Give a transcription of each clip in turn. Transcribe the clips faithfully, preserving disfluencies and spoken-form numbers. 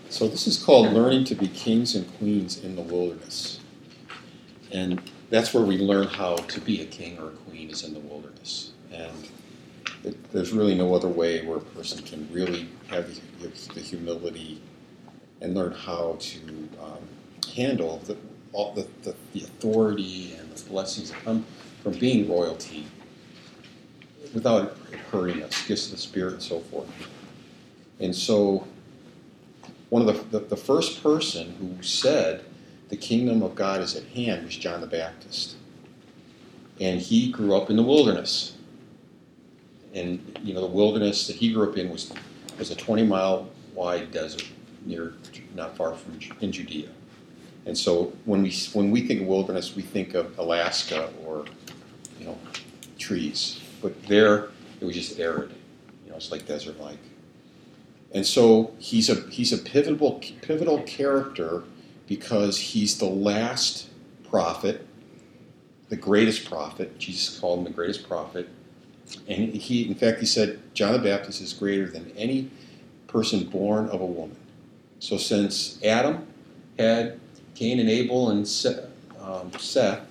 So this is called Learning to be Kings and Queens in the Wilderness. And that's where we learn how to be a king or a queen, is in the wilderness. And it, there's really no other way where a person can really have the, the humility and learn how to um, handle the, all the, the, the authority and the blessings that come from being royalty without it hurting us, gifts of the Spirit and so forth. And so one of the, the, the first person who said the kingdom of God is at hand was John the Baptist. And he grew up in the wilderness. And, you know, the wilderness that he grew up in was, was a twenty-mile wide desert near, not far from in Judea. And so when we when we think of wilderness, we think of Alaska or, you know, trees. But there, it was just arid. You know, it's like desert-like. And so he's a he's a pivotal pivotal character because he's the last prophet, the greatest prophet. Jesus called him the greatest prophet. And he, in fact, he said John the Baptist is greater than any person born of a woman. So since Adam had Cain and Abel and Seth, um, Seth,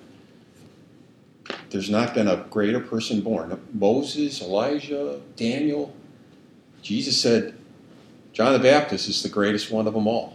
there's not been a greater person born. Moses, Elijah, Daniel. Jesus said John the Baptist is the greatest one of them all.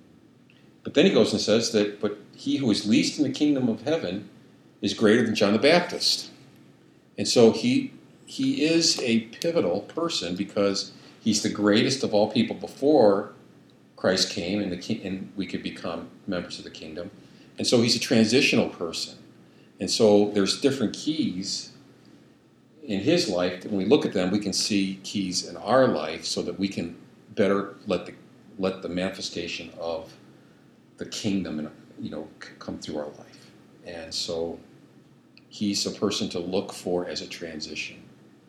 But then he goes and says that, but he who is least in the kingdom of heaven is greater than John the Baptist. And so he he is a pivotal person because he's the greatest of all people before Christ came and, the king, and we could become members of the kingdom. And so he's a transitional person. And so there's different keys in his life. When we look at them, we can see keys in our life so that we can better let the let the manifestation of the kingdom, and you know, come through our life. And so he's a person to look for as a transition.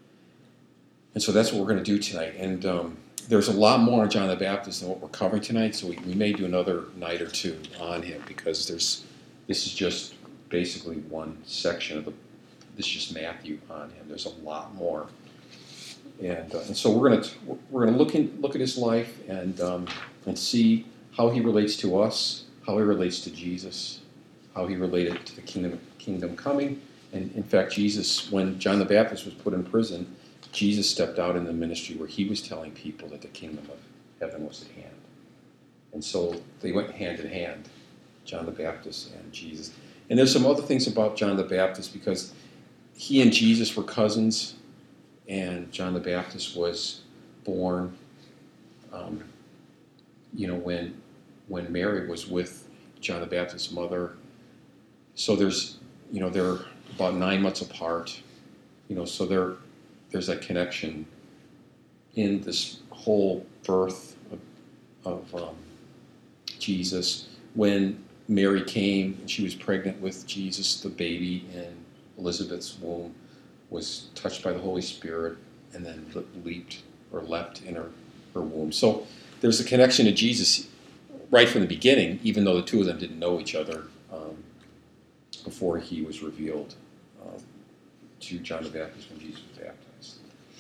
And so that's what we're going to do tonight. And um, there's a lot more on John the Baptist than what we're covering tonight, so we, we may do another night or two on him because there's this is just basically one section of the. This is just Matthew on him. There's a lot more. And, uh, and so we're going to we're going to look in, look at his life and um, and see how he relates to us, how he relates to Jesus, how he related to the kingdom kingdom coming. And in fact, Jesus, when John the Baptist was put in prison, Jesus stepped out in the ministry where he was telling people that the kingdom of heaven was at hand. And so they went hand in hand, John the Baptist and Jesus. And there's some other things about John the Baptist because he and Jesus were cousins. And John the Baptist was born, um, you know, when when Mary was with John the Baptist's mother. So there's, you know, they're about nine months apart. You know, so there there's a connection in this whole birth of, of um, Jesus. When Mary came and she was pregnant with Jesus, the baby in Elizabeth's womb was touched by the Holy Spirit and then leaped or leapt in her, her womb. So there's a connection to Jesus right from the beginning, even though the two of them didn't know each other um, before he was revealed uh, to John the Baptist when Jesus was baptized.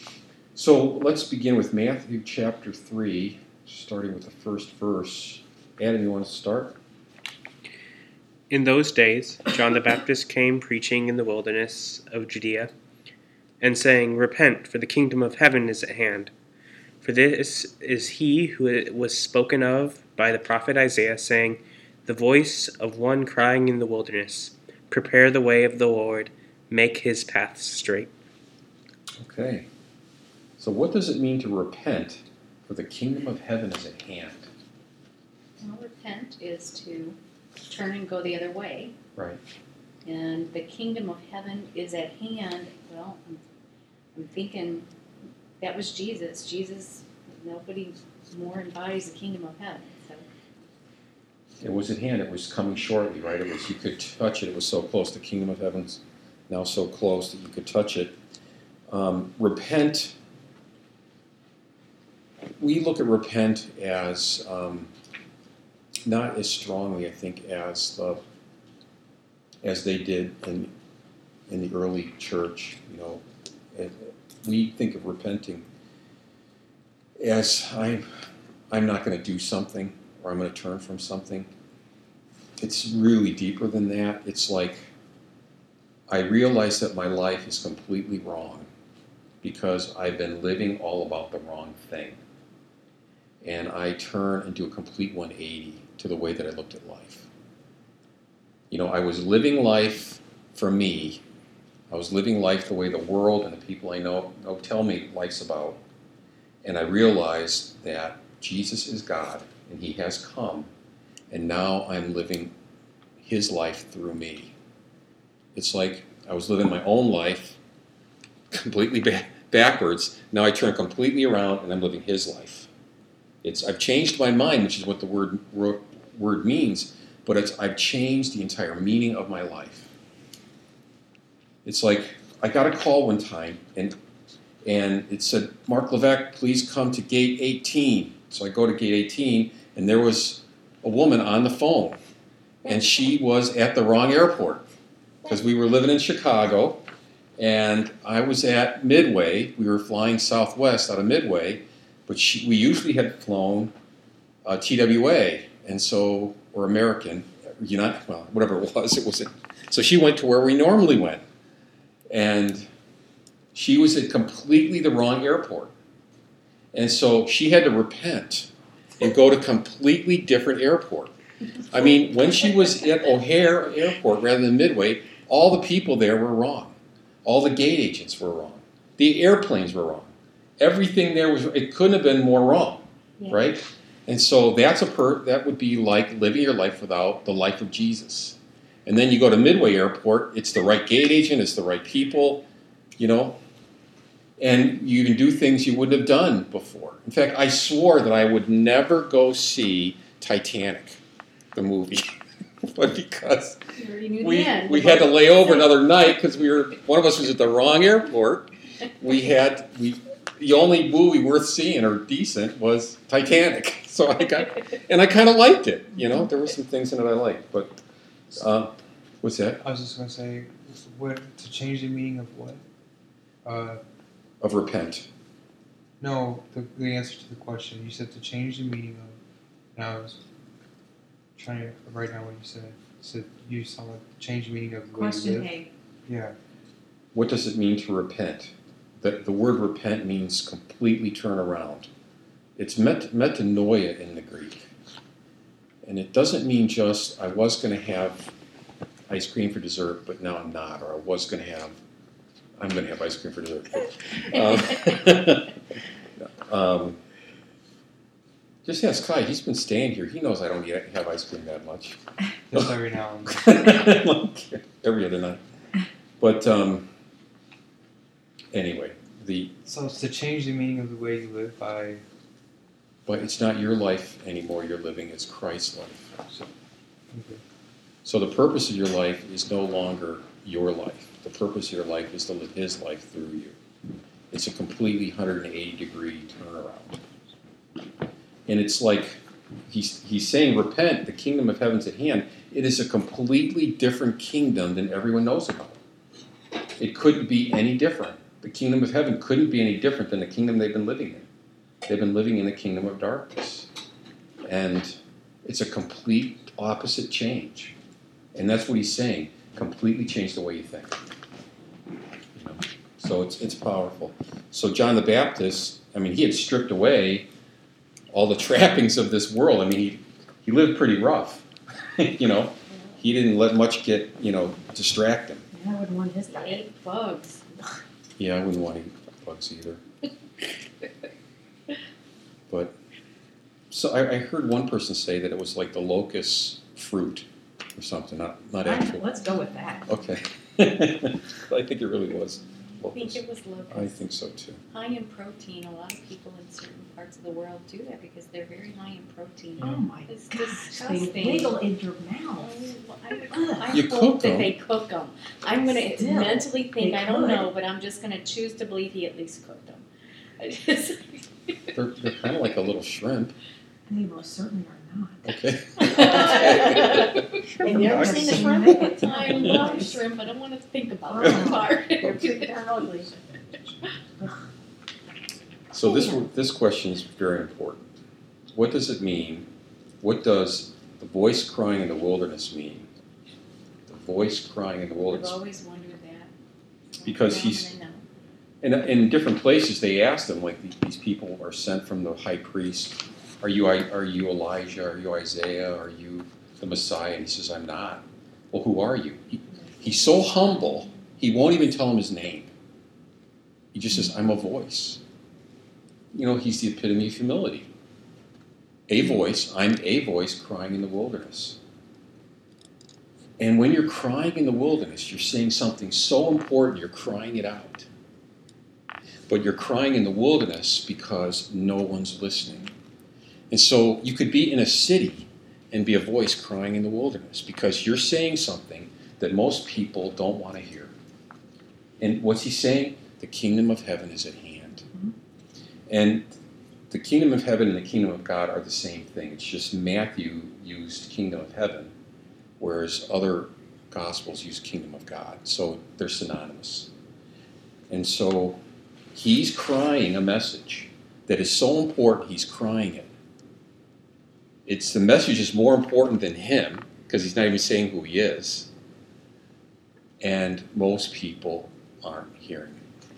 So let's begin with Matthew chapter three, starting with the first verse. Adam, you want to start? In those days, John the Baptist came preaching in the wilderness of Judea, and saying, Repent, for the kingdom of heaven is at hand. For this is he who was spoken of by the prophet Isaiah, saying, The voice of one crying in the wilderness, Prepare the way of the Lord, make his paths straight. Okay. So what does it mean to repent, for the kingdom of heaven is at hand? Well, repent is to turn and go the other way. Right. And the kingdom of heaven is at hand. Well, I'm, I'm thinking that was Jesus. Jesus, nobody more embodies the kingdom of heaven. So. It was at hand. It was coming shortly, right? It was, you could touch it. It was so close. The kingdom of heaven's now so close that you could touch it. Um, repent. We look at repent as um, not as strongly, I think, as the as they did in in the early church. You know, it, we think of repenting as I'm I'm not going to do something or I'm going to turn from something. It's really deeper than that. It's like I realize that my life is completely wrong because I've been living all about the wrong thing. And I turn and do a complete one eighty to the way that I looked at life. You know, I was living life for me. I was living life the way the world and the people I know, know tell me life's about. And I realized that Jesus is God, and he has come, and now I'm living his life through me. It's like I was living my own life completely ba- backwards. Now I turn completely around, and I'm living his life. It's I've changed my mind, which is what the word word means, but it's I've changed the entire meaning of my life. It's like I got a call one time, and and it said, "Mark Levesque, please come to gate eighteen." So I go to gate eighteen, and there was a woman on the phone, and she was at the wrong airport because we were living in Chicago, and I was at Midway. We were flying Southwest out of Midway, but she, we usually had flown uh, T W A, and so or American, United, well, whatever it was, it was. So she went to where we normally went, and she was at completely the wrong airport. And so she had to repent and go to a completely different airport. I mean, when she was at O'Hare Airport rather than Midway, all the people there were wrong. All the gate agents were wrong. The airplanes were wrong. Everything there was, it couldn't have been more wrong, yeah. Right? And so that's a per, that would be like living your life without the life of Jesus. And then you go to Midway Airport, it's the right gate agent, it's the right people, you know, and you can do things you wouldn't have done before. In fact, I swore that I would never go see Titanic, the movie, but because we, we had to lay over another night because we were one of us was at the wrong airport. We had we the only movie worth seeing or decent was Titanic. So I got and I kind of liked it. You know, there were some things in it I liked, but uh, what's that? I was just going to say, what to change the meaning of what? Uh, of repent. No, the, the answer to the question. You said to change the meaning of. And I was trying to write down what you said. You said you saw like change the meaning of the way question you live. A. Yeah. What does it mean to repent? The, the word repent means completely turn around. It's met, metanoia in the Greek. And it doesn't mean just, I was going to have ice cream for dessert, but now I'm not. Or I was going to have, I'm going to have ice cream for dessert. um, um, just ask Kai. He's been staying here. He knows I don't eat, have ice cream that much. Just every now and then. Every other night. But um, anyway, the... So it's to change the meaning of the way you live by... But it's not your life anymore you're living, it's Christ's life. So, okay. so the purpose of your life is no longer your life. The purpose of your life is to live his life through you. It's a completely one hundred eighty degree turnaround. And it's like, he's, he's saying, repent, the kingdom of heaven's at hand. It is a completely different kingdom than everyone knows about. It couldn't be any different. The kingdom of heaven couldn't be any different than the kingdom they've been living in. They've been living in the kingdom of darkness. And it's a complete opposite change. And that's what he's saying. Completely change the way you think. You know? So it's it's powerful. So John the Baptist, I mean, he had stripped away all the trappings of this world. I mean, he, he lived pretty rough. You know? He didn't let much get, you know, distract him. I wouldn't want his diet. Ate bugs. Yeah, I wouldn't want to eat bugs either. But so I, I heard one person say that it was like the locust fruit or something, not not actual. Let's go with that. Okay. I think it really was. I think it was locust. I think so too. High in protein. A lot of people in certain parts of the world do that because they're very high in protein. Oh my It's gosh, disgusting. they wiggle in your mouth. Oh, I, I You hope cook that them. they cook them. I'm going to Still, mentally think, they I don't could. know, but I'm just going to choose to believe he at least cooked them. I just, They're, they're kind of like a little shrimp. They most certainly are not. Okay. Have you ever seen a shrimp? Nice. I love shrimp. I don't want to think about Oh. that part. They're pretty darn ugly. So this this question is very important. What does it mean what does the voice crying in the wilderness mean? The voice crying in the I've wilderness. always wondered that. Because Now he's- I know. And in different places, they asked him, like, these people are sent from the high priest. Are you, are you Elijah? Are you Isaiah? Are you the Messiah? And he says, I'm not. Well, who are you? He, he's so humble, he won't even tell him his name. He just says, I'm a voice. You know, he's the epitome of humility. A voice, I'm a voice crying in the wilderness. And when you're crying in the wilderness, you're saying something so important, you're crying it out. But you're crying in the wilderness because no one's listening. And so you could be in a city and be a voice crying in the wilderness because you're saying something that most people don't want to hear. And what's he saying? The kingdom of heaven is at hand. Mm-hmm. And the kingdom of heaven and the kingdom of God are the same thing. It's just Matthew used kingdom of heaven, whereas other gospels use kingdom of God. So they're synonymous. And so he's crying a message that is so important, he's crying it. It's the message is more important than him, because he's not even saying who he is. And most people aren't hearing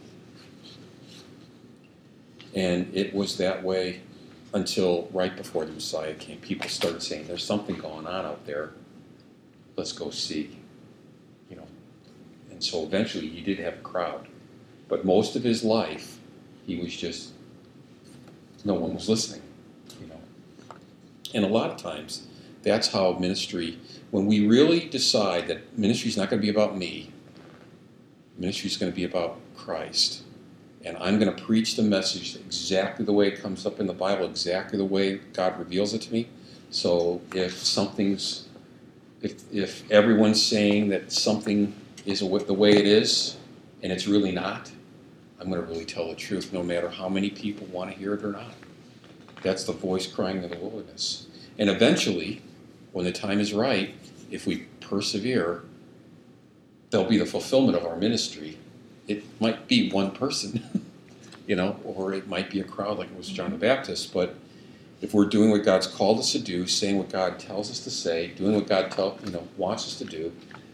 it. And it was that way until right before the Messiah came. People started saying, there's something going on out there. Let's go see. You know. And so eventually he did have a crowd. But most of his life, he was just, no one was listening, you know. And a lot of times, that's how ministry, when we really decide that ministry is not going to be about me, ministry is going to be about Christ. And I'm going to preach the message exactly the way it comes up in the Bible, exactly the way God reveals it to me. So if something's, if, if everyone's saying that something is the way it is, and it's really not, I'm going to really tell the truth, no matter how many people want to hear it or not. That's the voice crying in the wilderness. And eventually, when the time is right, if we persevere, there'll be the fulfillment of our ministry. It might be one person, you know, or it might be a crowd like it was John the Baptist. But if we're doing what God's called us to do, saying what God tells us to say, doing what God tell, you know, wants us to do,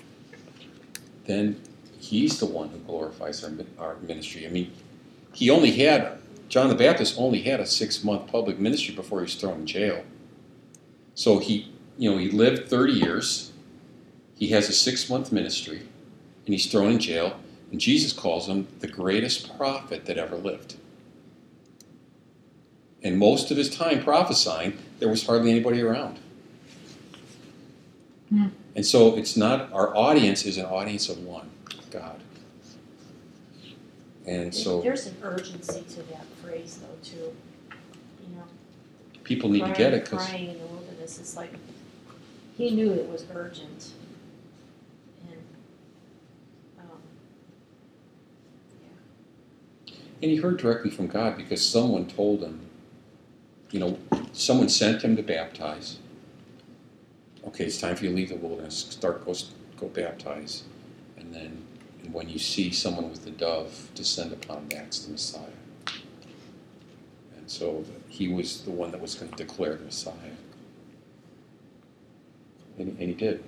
then he's the one who glorifies our, our ministry. I mean, he only had, John the Baptist only had a six-month public ministry before he was thrown in jail. So he, you know, he lived thirty years. He has a six-month ministry, and he's thrown in jail. And Jesus calls him the greatest prophet that ever lived. And most of his time prophesying, there was hardly anybody around. Hmm. And so it's not, our audience is an audience of one, God. And so There's an urgency to that phrase though too, you know. people need to get it because Crying in the wilderness, it's like, he knew it was urgent. And, um, and he heard directly from God because someone told him, you know, someone sent him to baptize. Okay, it's time for you to leave the wilderness. Start, go, go baptize. And then and when you see someone with the dove descend upon him, that's the Messiah. And so he was the one that was going to declare the Messiah. And, and he did.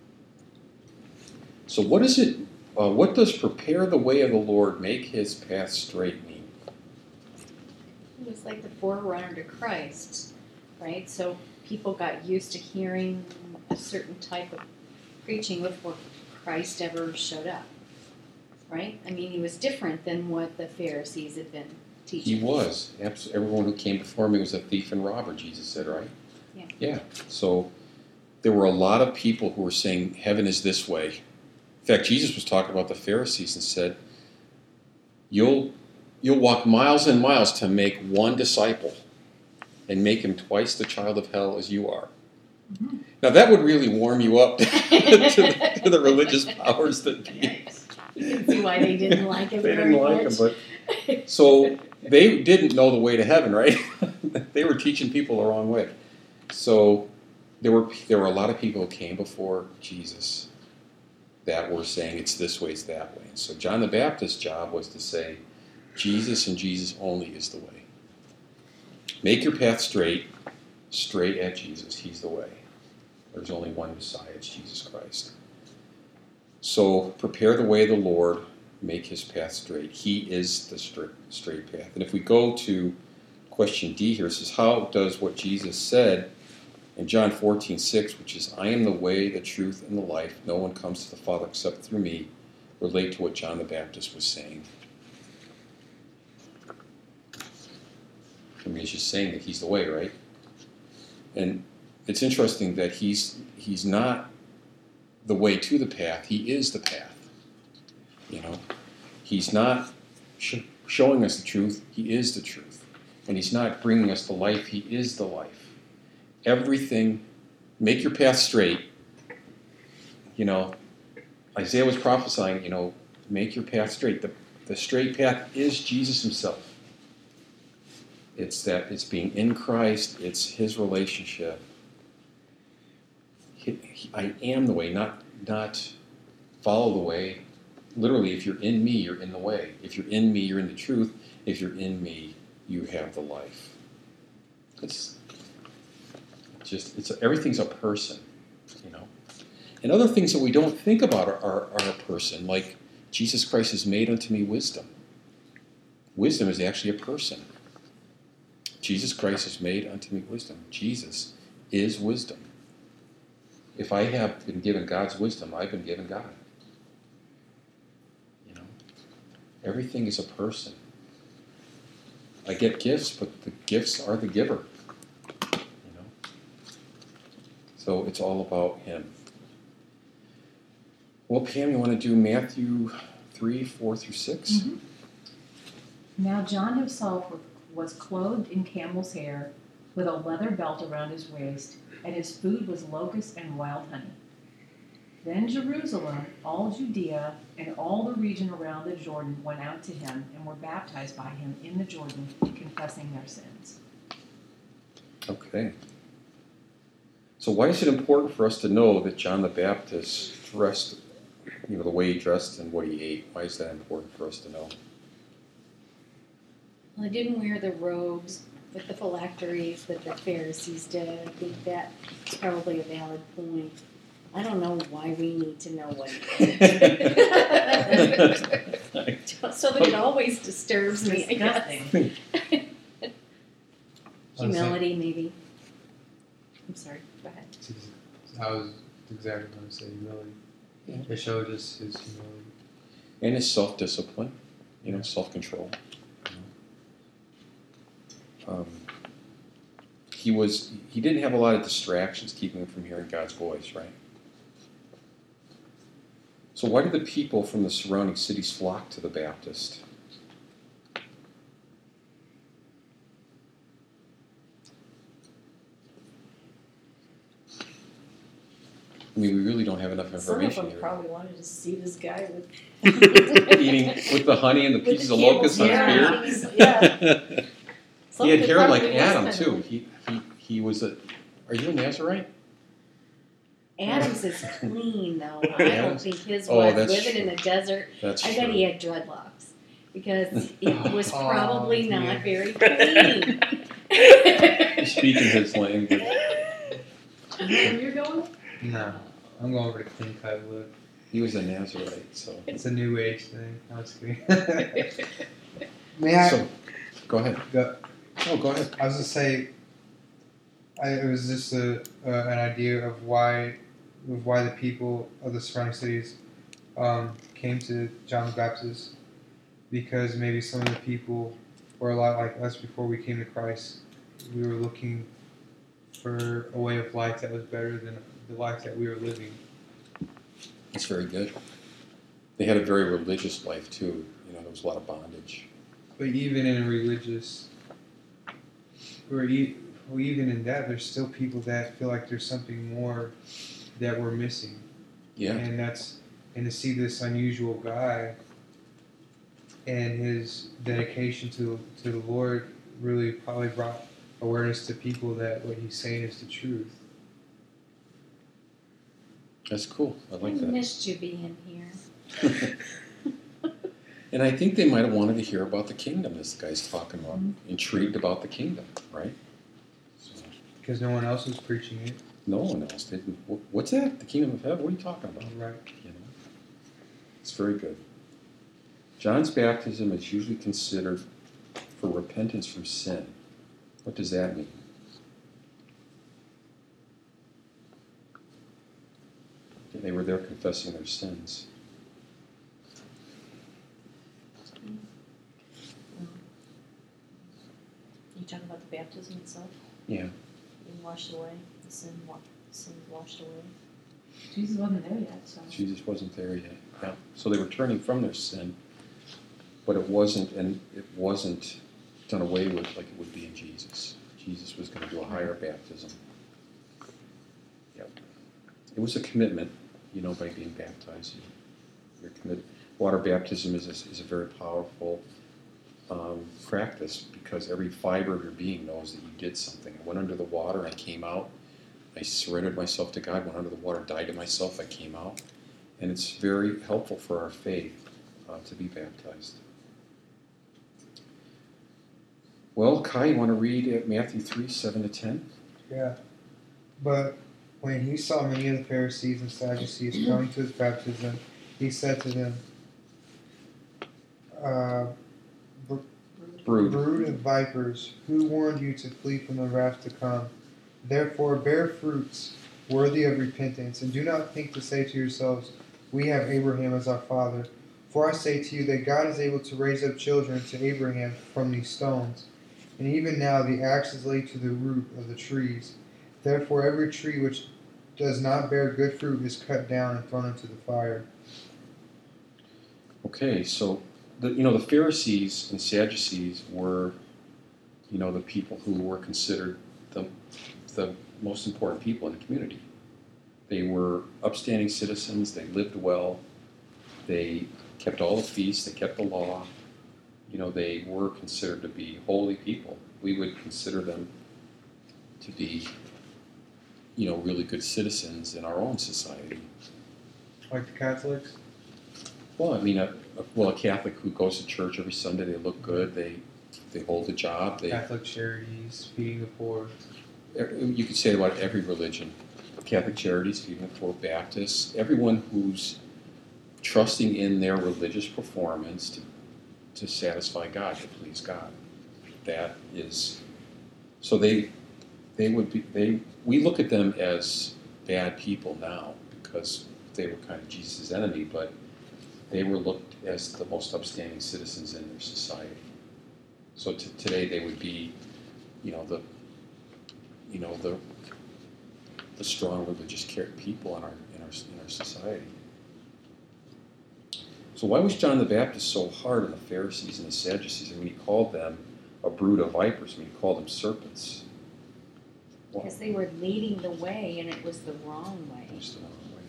So what is it, uh, what does prepare the way of the Lord, make his path straight mean? It was like the forerunner to Christ, right? So people got used to hearing a certain type of preaching before Christ ever showed up, right? I mean, he was different than what the Pharisees had been teaching. He was. Everyone who came before me was a thief and robber, Jesus said, right? Yeah. Yeah. So there were a lot of people who were saying heaven is this way. In fact, Jesus was talking about the Pharisees and said, you'll you'll walk miles and miles to make one disciple and make him twice the child of hell as you are. Mm-hmm. Now that would really warm you up to, the, to the religious powers that be. You can see why they didn't like it They very didn't like much. him, but so they didn't know the way to heaven, right? They were teaching people the wrong way. So there were there were a lot of people who came before Jesus that were saying it's this way, it's that way. And so John the Baptist's job was to say, Jesus and Jesus only is the way. Make your path straight. straight at Jesus. He's the way. There's only one Messiah, it's Jesus Christ. So prepare the way of the Lord, make his path straight. He is the straight, straight path. And if we go to question D here, it says, how does what Jesus said in John fourteen six, which is, I am the way, the truth, and the life, no one comes to the Father except through me, relate to what John the Baptist was saying? I mean, he's just saying that he's the way, right? And it's interesting that he's he's not the way to the path, he is the path. You know, he's not sh- showing us the truth, he is the truth. And he's not bringing us the life, he is the life. Everything, make your path straight. You know, Isaiah was prophesying, you know, make your path straight. The, the straight path is Jesus himself. It's that it's being in Christ, it's his relationship. He, he, I am the way, not not follow the way. Literally, if you're in me, you're in the way. If you're in me, you're in the truth. If you're in me, you have the life. It's just it's a, everything's a person, you know. And other things that we don't think about are, are, are a person, like Jesus Christ has made unto me wisdom. Wisdom is actually a person. Jesus Christ has made unto me wisdom. Jesus is wisdom. If I have been given God's wisdom, I've been given God. You know, everything is a person. I get gifts, but the gifts are the giver. You know, so it's all about him. Well, Pam, you want to do Matthew three, four through six? Mm-hmm. Now John himself was clothed in camel's hair, with a leather belt around his waist, and his food was locusts and wild honey. Then Jerusalem, all Judea, and all the region around the Jordan went out to him and were baptized by him in the Jordan, confessing their sins. Okay. So why is it important for us to know that John the Baptist dressed, you know, the way he dressed and what he ate? Why is that important for us to know? Well, I didn't wear the robes with the phylacteries that the Pharisees did. I think that's probably a valid point. I don't know why we need to know what he did. So that it always disturbs me, I guess. Humility, maybe. I'm sorry, go ahead. I was exactly going to say humility. Yeah. It showed us his humility. And his self-discipline, you know, self-control. Um, he was he didn't have a lot of distractions keeping him from hearing God's voice, right? So why did the people from the surrounding cities flock to the Baptist? I mean, we really don't have enough Some of information them here. probably wanted to see this guy with Eating with the honey and the With pieces the of locusts on camel's his hair. beard. Some He had of it hair like probably was Adam kind too. of- He he he was a. Are you a Nazarite? Adam's is clean, though. I don't Adam's- think his Oh, was. that's Living in true. the desert, That's I true. bet he had dreadlocks. Because it was Oh, probably dear. not very clean. Speaking his language. Is that where you're going? No, I'm going over to clean cut look. He was a Nazarite, so. It's a new age thing. No, it's kidding. May I So, go ahead. go? Oh, go ahead. I was gonna say, I, it was just a, uh, an idea of why, of why the people of the surrounding cities um, came to John the Baptist, because maybe some of the people were a lot like us before we came to Christ. We were looking for a way of life that was better than the life that we were living. That's very good. They had a very religious life too. You know, there was a lot of bondage. But even in a religious, or e- well, even in that, there's still people that feel like there's something more that we're missing. Yeah. And that's and to see this unusual guy and his dedication to to the Lord really probably brought awareness to people that what he's saying is the truth. That's cool. I I like that. missed you being here. And I think they might have wanted to hear about the kingdom, as the guy's talking about. Mm-hmm. Intrigued about the kingdom, right? So, Because no one else was preaching it. No one else did. Wh- What's that? The kingdom of heaven? What are you talking about? Right. You know, it's very good. John's baptism is usually considered for repentance from sin. What does that mean? They were there confessing their sins. You talking about the baptism itself? Yeah. Being washed away, the sin, wa- sin washed away. Jesus wasn't there yet, so. Jesus wasn't there yet. Yeah. So they were turning from their sin, but it wasn't, and it wasn't done away with like it would be in Jesus. Jesus was going to do a higher baptism. Yep. It was a commitment, you know, by being baptized. You're committed. Water baptism is a, is a very powerful um, practice because every fiber of your being knows that you did something. I went under the water, I came out. I surrendered myself to God, went under the water, died to myself, I came out. And it's very helpful for our faith uh, to be baptized. Well, Kai, you want to read at Matthew three, seven to ten? Yeah. But when he saw many of the Pharisees and Sadducees coming to his baptism, he said to them, uh, Brood. Brood of vipers, who warned you to flee from the wrath to come? Therefore bear fruits worthy of repentance, and do not think to say to yourselves, we have Abraham as our father. For I say to you that God is able to raise up children to Abraham from these stones. And even now the axe is laid to the root of the trees. Therefore every tree which does not bear good fruit is cut down and thrown into the fire. Okay, so the, you know the Pharisees and Sadducees were, you know, the people who were considered the the most important people in the community. They were upstanding citizens. They lived well. They kept all the feasts. They kept the law. You know, they were considered to be holy people. We would consider them to be, you know, really good citizens in our own society. Like the Catholics? Well, I mean, a, a, well, a Catholic who goes to church every Sunday, they look good, they they hold a job. They, Catholic charities, feeding the poor. you could say about every religion. Catholic Charities, even for Baptists, everyone who's trusting in their religious performance to, to satisfy God, to please God. That is, so they they would be they we look at them as bad people now because they were kind of Jesus' enemy, but they were looked as the most upstanding citizens in their society. So t- today they would be, you know, the you know the the strong religious people in our in our in our society. So why was John the Baptist so hard on the Pharisees and the Sadducees? I mean, he called them a brood of vipers. I mean, he called them serpents. Well, Because they were leading the way, and it was the wrong way. it was the wrong way.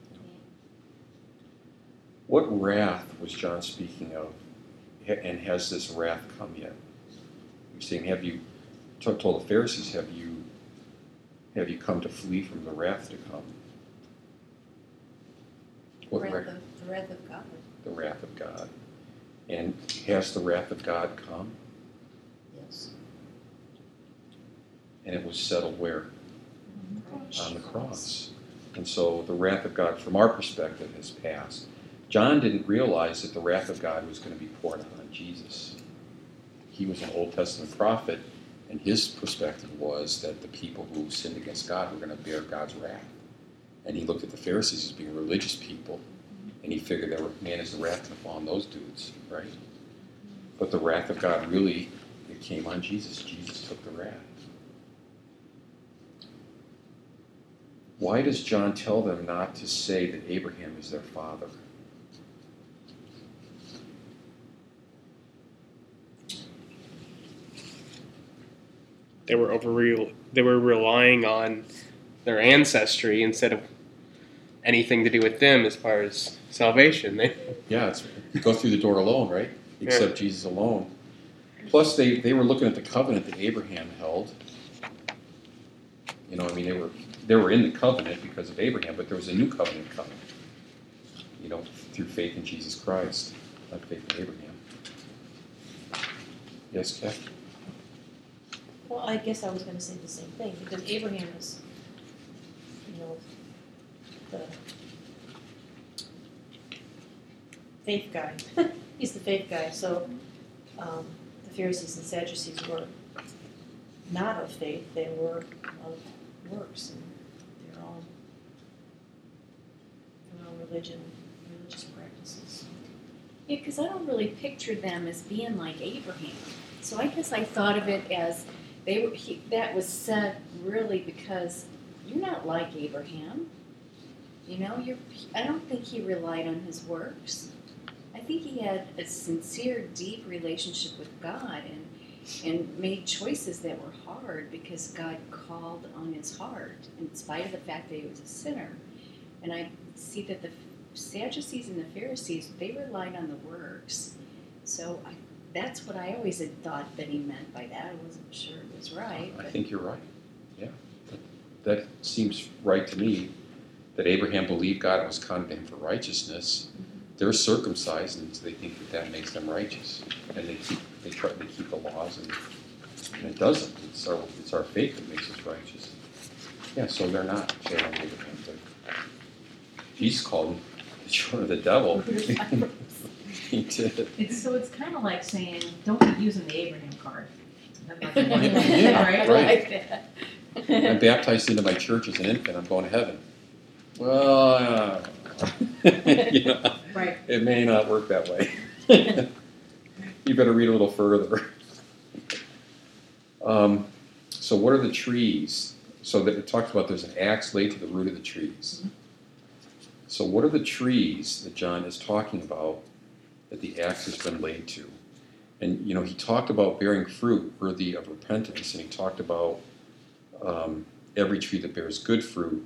What wrath was John speaking of? Ha- And has this wrath come yet? He's saying, have you t- told the Pharisees, have you have you come to flee from the wrath to come? What Wrath wrath? of, the wrath of God. The wrath of God. And has the wrath of God come? Yes. And it was settled where? On the cross. And so the wrath of God, from our perspective, has passed. John didn't realize that the wrath of God was going to be poured out on Jesus. He was an Old Testament prophet, and his perspective was that the people who sinned against God were going to bear God's wrath. And he looked at the Pharisees as being religious people, and he figured that, man, is the wrath going to fall on those dudes, right? But the wrath of God really, it came on Jesus. Jesus took the wrath. Why does John tell them not to say that Abraham is their father? They were over they were relying on their ancestry instead of anything to do with them as far as salvation. They, Yeah, it's, you go through the door alone, right? You accept Yeah. Jesus alone. Plus, they, they were looking at the covenant that Abraham held. You know, I mean, they were they were in the covenant because of Abraham, but there was a new covenant coming. You know, through faith in Jesus Christ, not faith in Abraham. Yes, Kath? Well, I guess I was gonna say the same thing, because Abraham is, you know, the faith guy. He's the faith guy, so, um, the Pharisees and Sadducees were not of faith, they were of works, and they're all, they're all religion, religious practices. Yeah, because I don't really picture them as being like Abraham. So I guess I thought of it as they were. He, that was said really because you're not like Abraham. You know, you're. I don't think he relied on his works. I think he had a sincere, deep relationship with God, and and made choices that were hard because God called on his heart, in spite of the fact that he was a sinner. And I see that the Sadducees and the Pharisees, they relied on the works. So I, that's what I always had thought that he meant by that. I wasn't sure it was right. I But think you're right. Yeah. That, that seems right to me, that Abraham believed God was counted to him for righteousness. They're circumcised, and so they think that that makes them righteous. And they keep they try they keep the laws, and, and it doesn't. It's our it's our faith that makes us righteous. Yeah, so they're not following Abraham. But Jesus called them the children of the devil. He did. It's, so it's kind of like saying, don't be using the Abraham card. That might be one. Yeah, Right? I right. like that. I'm baptized into my church as an infant. I'm going to heaven. Well, uh, you know, Right. it may not work that way. You better read a little further. Um, so, what are the trees? So that it talks about there's an axe laid to the root of the trees. So, what are the trees that John is talking about that the axe has been laid to? And you know, he talked about bearing fruit worthy of repentance, and he talked about um, every tree that bears good fruit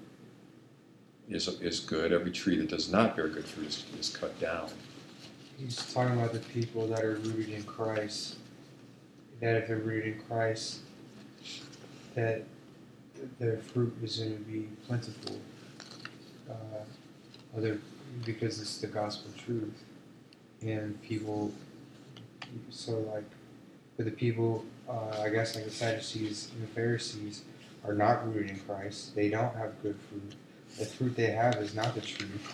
is is good. Every tree that does not bear good fruit is, is cut down. He's talking about the people that are rooted in Christ. That if they're rooted in Christ, that their fruit is going to be plentiful. Uh, other because it's the gospel truth, and people. So like, but the people, uh, I guess like the Sadducees and the Pharisees, are not rooted in Christ. They don't have good fruit. The fruit they have is not the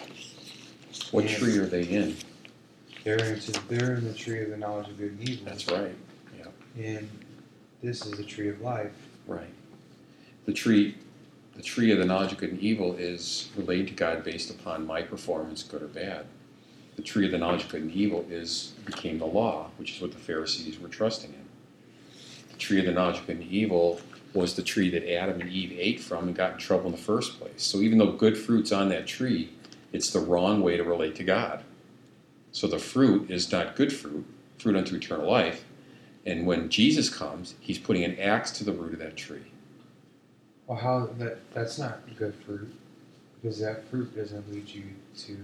truth. What And tree are they in? They're into they're in the tree of the knowledge of good and evil. That's right. Yeah. And this is the tree of life. Right. The tree, the tree of the knowledge of good and evil is related to God based upon my performance, good or bad. The tree of the knowledge of good and evil is became the law, which is what the Pharisees were trusting in. The tree of the knowledge of good and evil was the tree that Adam and Eve ate from and got in trouble in the first place. So even though good fruit's on that tree, it's the wrong way to relate to God. So the fruit is not good fruit, fruit unto eternal life. And when Jesus comes, he's putting an axe to the root of that tree. Well, how that that's not good fruit, because that fruit doesn't lead you to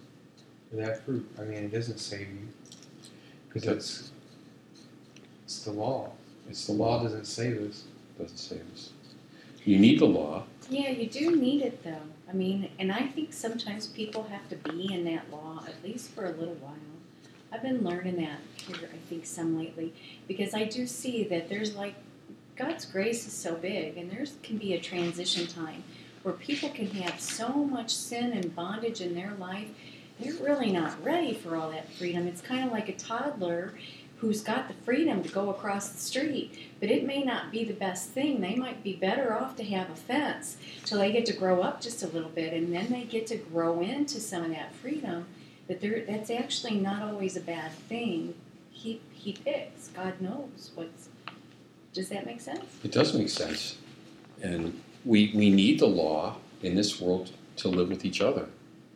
that fruit. I mean, it doesn't save you, because it's it's the law. It's The the law law. doesn't save us. Doesn't save us. You need the law. Yeah, you do need it though. I mean, and I think sometimes people have to be in that law at least for a little while. I've been learning that here, I think, some lately, because I do see that there's like, God's grace is so big, and there can be a transition time where people can have so much sin and bondage in their life, they're really not ready for all that freedom. It's kind of like a toddler who's got the freedom to go across the street, but it may not be the best thing. They might be better off to have a fence till they get to grow up just a little bit, and then they get to grow into some of that freedom. But there, that's actually not always a bad thing. He he picks. God knows what's. Does that make sense? It does make sense. And we we need the law in this world to live with each other.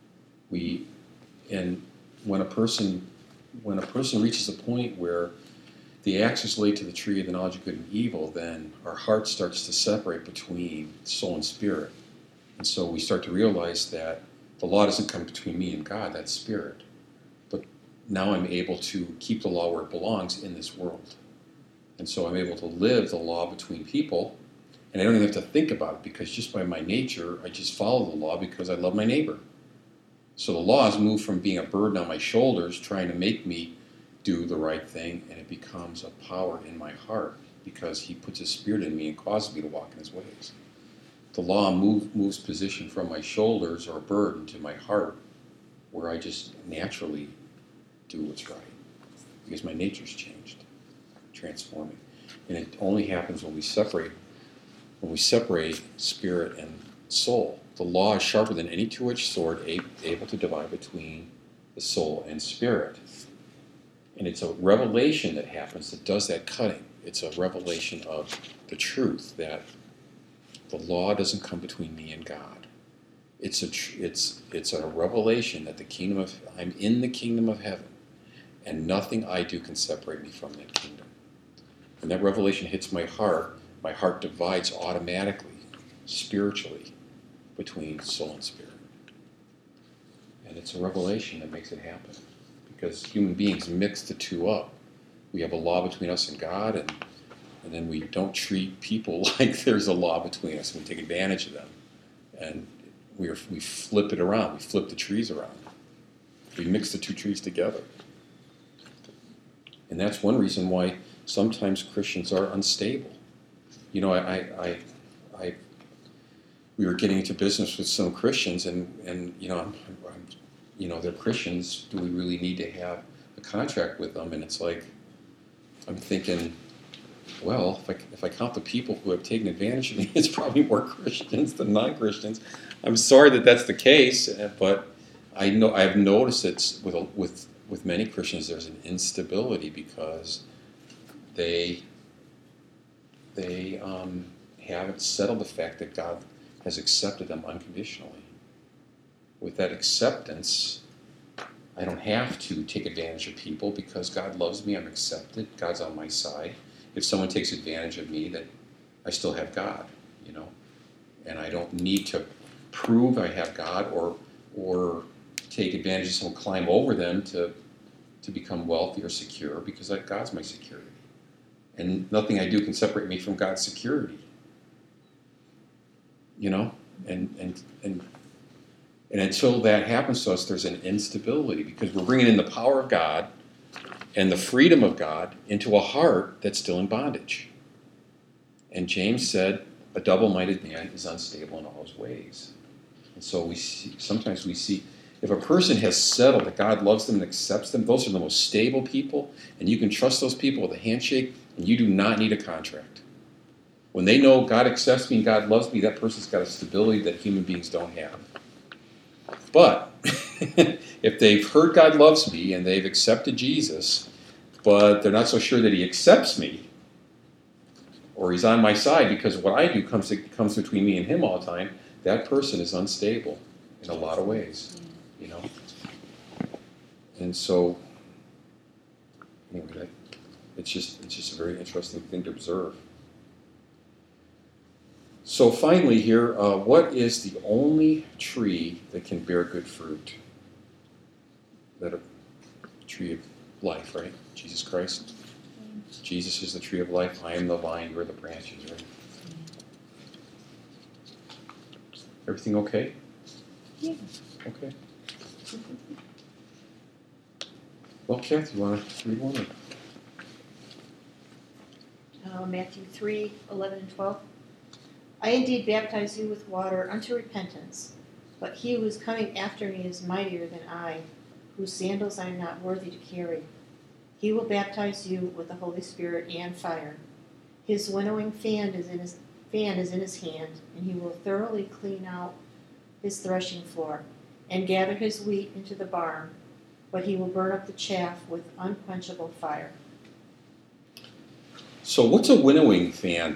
We and when a person when a person reaches a point where the axe is laid to the tree of the knowledge of good and evil, then our heart starts to separate between soul and spirit. And so we start to realize that the law doesn't come between me and God, that's spirit. But now I'm able to keep the law where it belongs in this world. And so I'm able to live the law between people, and I don't even have to think about it, because just by my nature, I just follow the law because I love my neighbor. So the law has moved from being a burden on my shoulders, trying to make me do the right thing, and it becomes a power in my heart because he puts his spirit in me and causes me to walk in his ways. The law move, moves position from my shoulders or burden to my heart, where I just naturally do what's right, because my nature's changed, transforming. And it only happens when we separate, when we separate spirit and soul. The law is sharper than any two-edged sword, able to divide between the soul and spirit. And it's a revelation that happens that does that cutting. It's a revelation of the truth that the law doesn't come between me and God. It's a tr- it's it's a revelation that the kingdom of I'm in the kingdom of heaven, and nothing I do can separate me from that kingdom. When that revelation hits my heart, my heart divides automatically, spiritually, between soul and spirit. And it's a revelation that makes it happen. Because human beings mix the two up. We have a law between us and God, and, and then we don't treat people like there's a law between us, and we take advantage of them. And we, are, we flip it around. We flip the trees around. We mix the two trees together. And that's one reason why sometimes Christians are unstable. You know, I, I, I, we were getting into business with some Christians, and, and you know, I'm, I'm, you know, they're Christians. Do we really need to have a contract with them? And it's like, I'm thinking, well, if I, if I count the people who have taken advantage of me, it's probably more Christians than non-Christians. I'm sorry that that's the case, but I know I've noticed it's with with with many Christians there's an instability because they they um, haven't settled the fact that God has accepted them unconditionally. With that acceptance, I don't have to take advantage of people because God loves me, I'm accepted, God's on my side. If someone takes advantage of me, that I still have God, you know, and I don't need to prove I have God or or take advantage of someone, climb over them to to become wealthy or secure, because that God's my security. And nothing I do can separate me from God's security. You know? And and and and until that happens to us, there's an instability, because we're bringing in the power of God and the freedom of God into a heart that's still in bondage. And James said, a double-minded man is unstable in all his ways. And so we see, sometimes we see, if a person has settled that God loves them and accepts them, those are the most stable people, and you can trust those people with a handshake, and you do not need a contract. When they know God accepts me and God loves me, that person's got a stability that human beings don't have. But if they've heard God loves me and they've accepted Jesus, but they're not so sure that he accepts me, or he's on my side because what I do comes, comes between me and him all the time, that person is unstable in a lot of ways, you know. And so, anyway, that, it's just it's just a very interesting thing to observe. So finally here, uh, what is the only tree that can bear good fruit? That a tree of life, right? Jesus Christ. Jesus is the tree of life. I am the vine, you're the branches, right? Everything okay? Yeah. Okay. Well, Kathy, you want to read one? Uh, Matthew three, eleven and twelve. I indeed baptize you with water unto repentance, but he who is coming after me is mightier than I, whose sandals I am not worthy to carry. He will baptize you with the Holy Spirit and fire. His winnowing fan is in his fan is in his hand, and he will thoroughly clean out his threshing floor, and gather his wheat into the barn, but he will burn up the chaff with unquenchable fire. So what's a winnowing fan?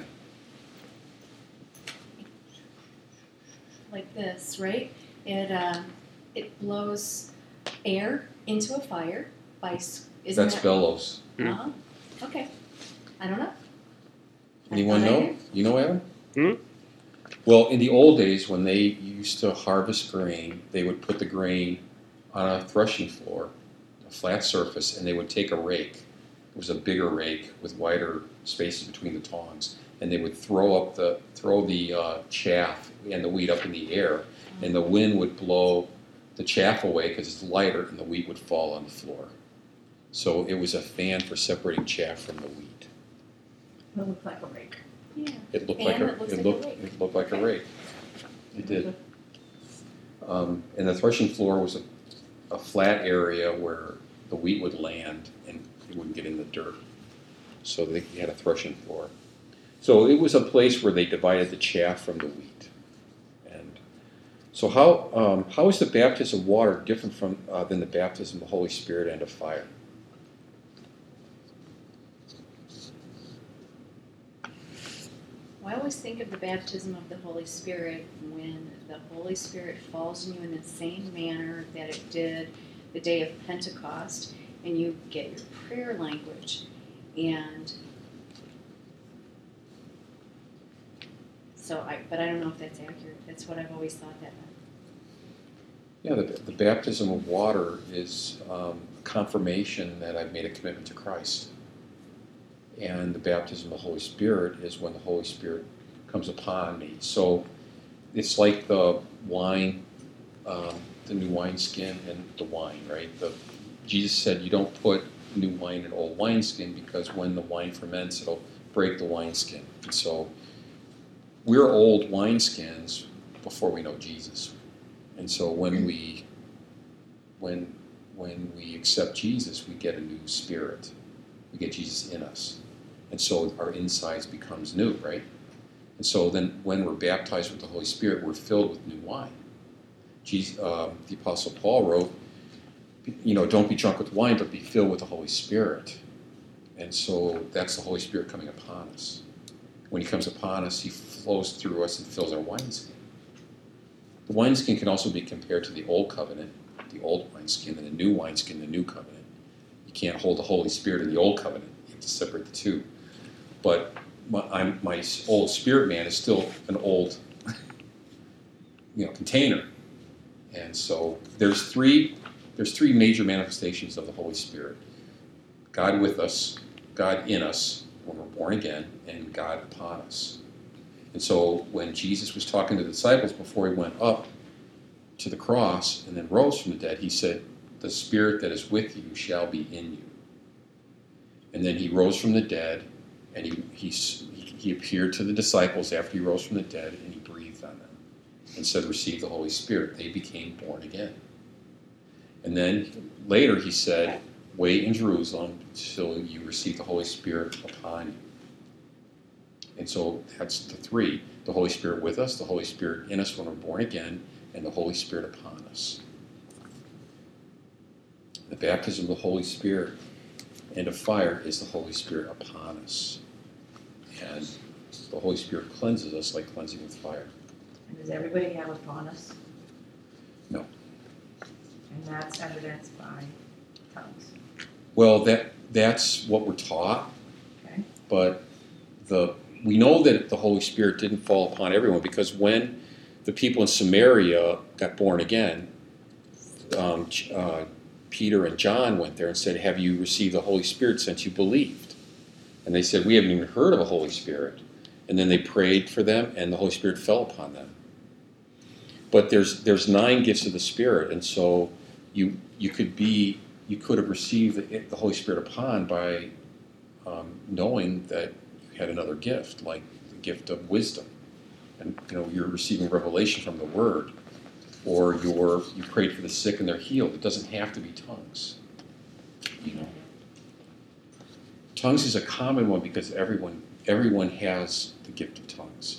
Like this, right? It uh, it blows air into a fire by s- isn't That's that, bellows. Uh-huh. Okay, I don't know. I Anyone thought I know? knew. You know, Adam? Hmm? Well, in the old days, when they used to harvest grain, they would put the grain on a threshing floor, a flat surface, and they would take a rake. It was a bigger rake with wider spaces between the tongs, and they would throw up the throw the uh, chaff and the wheat up in the air, and the wind would blow the chaff away because it's lighter, and the wheat would fall on the floor. So it was a fan for separating chaff from the wheat. It looks like a rake. Yeah. It looked And like a, it looks it like a looked, rake. it looked like a rake. It did. Um, and the threshing floor was a, a flat area where the wheat would land and it wouldn't get in the dirt. So they had a threshing floor. So it was a place where they divided the chaff from the wheat. And so how um, how is the baptism of water different from uh, than the baptism of the Holy Spirit and of fire? Well, I always think of the baptism of the Holy Spirit when the Holy Spirit falls on you in the same manner that it did the day of Pentecost, and you get your prayer language. And so I, but I don't know if that's accurate. That's what I've always thought that meant. Yeah, the, the baptism of water is um, confirmation that I've made a commitment to Christ. And the baptism of the Holy Spirit is when the Holy Spirit comes upon me. So it's like the wine, um, the new wineskin and the wine, right? The, Jesus said you don't put new wine in old wineskin because when the wine ferments, it'll break the wineskin. And so we're old wineskins before we know Jesus. And so when we when when we accept Jesus, we get a new spirit. We get Jesus in us. And so our insides becomes new, right? And so then when we're baptized with the Holy Spirit, we're filled with new wine. Jesus, um, the Apostle Paul wrote, you know, don't be drunk with wine, but be filled with the Holy Spirit. And so that's the Holy Spirit coming upon us. When he comes upon us, he flows through us and fills our wineskin. The wineskin can also be compared to the old covenant, the old wineskin, and the new wineskin, the new covenant. You can't hold the Holy Spirit in the old covenant. You have to separate the two. But my, I'm, my old spirit man is still an old, you know, container. And so there's three, there's three major manifestations of the Holy Spirit. God with us, God in us when we're born again, and God upon us. And so when Jesus was talking to the disciples before he went up to the cross and then rose from the dead, he said, the Spirit that is with you shall be in you. And then he rose from the dead, and he, he, he appeared to the disciples after he rose from the dead, and he breathed on them and said, receive the Holy Spirit. They became born again. And then later he said, wait in Jerusalem till you receive the Holy Spirit upon you. And so that's the three. The Holy Spirit with us, the Holy Spirit in us when we're born again, and the Holy Spirit upon us. The baptism of the Holy Spirit and of fire is the Holy Spirit upon us. And the Holy Spirit cleanses us like cleansing with fire. And does everybody have upon us? No. And that's evidenced by tongues. Well, that that's what we're taught. Okay. But the we know that the Holy Spirit didn't fall upon everyone because when the people in Samaria got born again, um, uh, Peter and John went there and said, have you received the Holy Spirit since you believed? And they said, we haven't even heard of a Holy Spirit. And then they prayed for them, and the Holy Spirit fell upon them. But there's there's nine gifts of the Spirit, and so you you could be you could have received the, the Holy Spirit upon by um, knowing that you had another gift, like the gift of wisdom, and you know you're receiving revelation from the Word, or you're you prayed for the sick and they're healed. It doesn't have to be tongues, you know. Tongues is a common one because everyone everyone has the gift of tongues.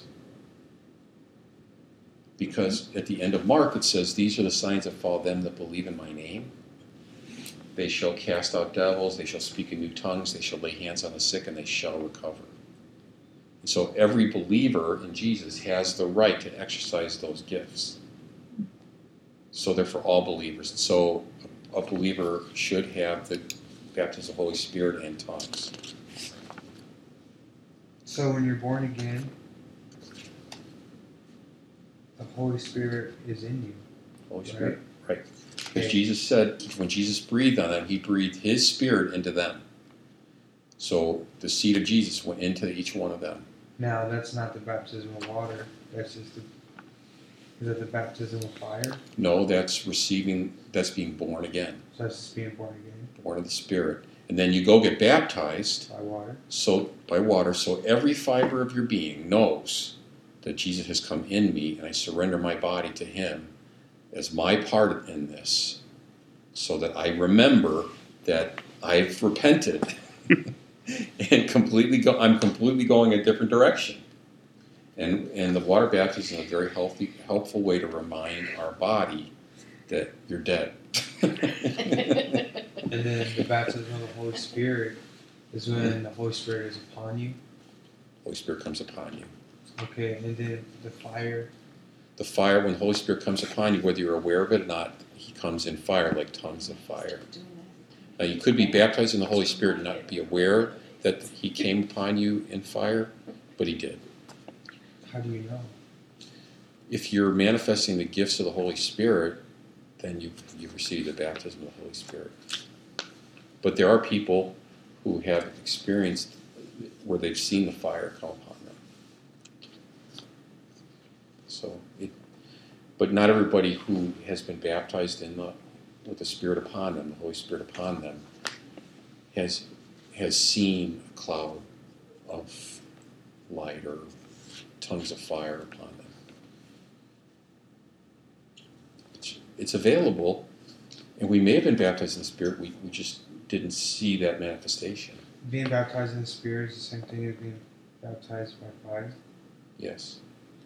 Because at the end of Mark it says, these are the signs that follow them that believe in my name. They shall cast out devils, they shall speak in new tongues, they shall lay hands on the sick, and they shall recover. And so every believer in Jesus has the right to exercise those gifts. So they're for all believers. And so a believer should have the baptism of the Holy Spirit and tongues. So when you're born again, the Holy Spirit is in you. Holy Spirit, right. Because Jesus said, when Jesus breathed on them, he breathed his Spirit into them. So the seed of Jesus went into each one of them. Now, that's not the baptism of water. That's just the... Is that the baptism of fire? No, that's receiving, that's being born again. So that's just being born again. Born of the Spirit. And then you go get baptized By water. so by water, so every fiber of your being knows that Jesus has come in me, and I surrender my body to him as my part in this, so that I remember that I've repented and completely go, I'm completely going a different direction. And and the water baptism is a very healthy, helpful way to remind our body that you're dead. And then the baptism of the Holy Spirit is when the Holy Spirit is upon you. Holy Spirit comes upon you. Okay, and then the fire. The fire, when the Holy Spirit comes upon you, whether you're aware of it or not, he comes in fire like tongues of fire. Now, you could be baptized in the Holy Spirit and not be aware that he came upon you in fire, but he did. How do you know? If you're manifesting the gifts of the Holy Spirit, then you've, you've received the baptism of the Holy Spirit. But there are people who have experienced where they've seen the fire come upon them. So, it, but not everybody who has been baptized in the with the Spirit upon them, the Holy Spirit upon them, has has seen a cloud of light or tongues of fire upon them. It's, it's available, and we may have been baptized in the Spirit, we, we just didn't see that manifestation. Being baptized in the Spirit is the same thing as being baptized by fire. Yes.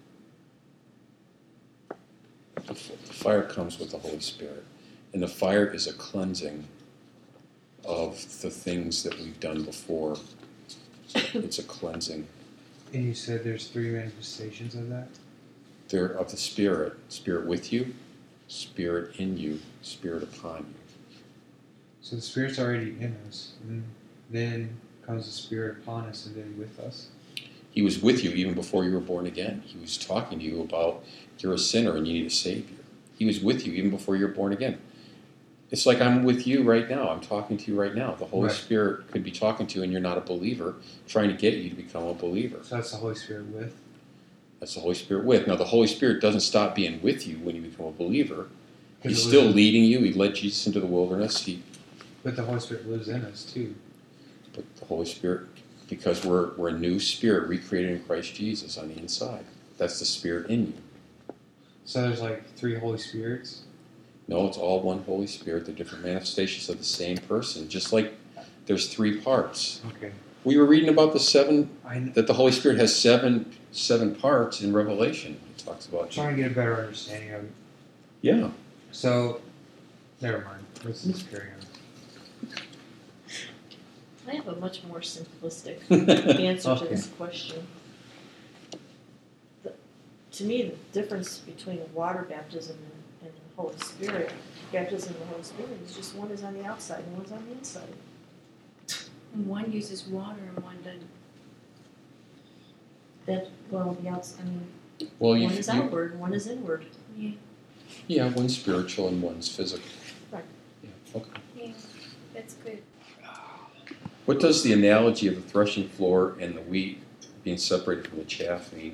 The, f- the fire comes with the Holy Spirit. And the fire is a cleansing of the things that we've done before. It's a cleansing. And you said there's three manifestations of that? They're of the Spirit. Spirit with you, Spirit in you, Spirit upon you. So the Spirit's already in us, and then comes the Spirit upon us and then with us. He was with you even before you were born again. He was talking to you about you're a sinner and you need a Savior. He was with you even before you were born again. It's like I'm with you right now. I'm talking to you right now. The Holy Right. Spirit could be talking to you and you're not a believer, trying to get you to become a believer. So that's the Holy Spirit with. That's the Holy Spirit with. Now, the Holy Spirit doesn't stop being with you when you become a believer. He's Because it still lives- leading you. He led Jesus into the wilderness. He, But the Holy Spirit lives in us too. but the Holy Spirit, because we're, we're a new spirit recreated in Christ Jesus on the inside. That's the Spirit in you. So there's like three Holy Spirits. No, it's all one Holy Spirit. They're different manifestations of the same person. Just like there's three parts. Okay. We were reading about the seven, I, I'm that the Holy Spirit has seven seven parts in Revelation. It talks about. trying to get a better understanding of it. Yeah. So, never mind. Let's just carry on. I have a much more simplistic answer to this question. The, to me, the difference between water baptism and, and the Holy Spirit, baptism of the Holy Spirit, is just one is on the outside and one's on the inside. And one uses water and one doesn't. That, well, the outside, I mean, Well, you, one is you outward and one is inward. Yeah, yeah, one's spiritual and one's physical. Right. Yeah. Okay. yeah, that's good. What does the analogy of the threshing floor and the wheat being separated from the chaff mean?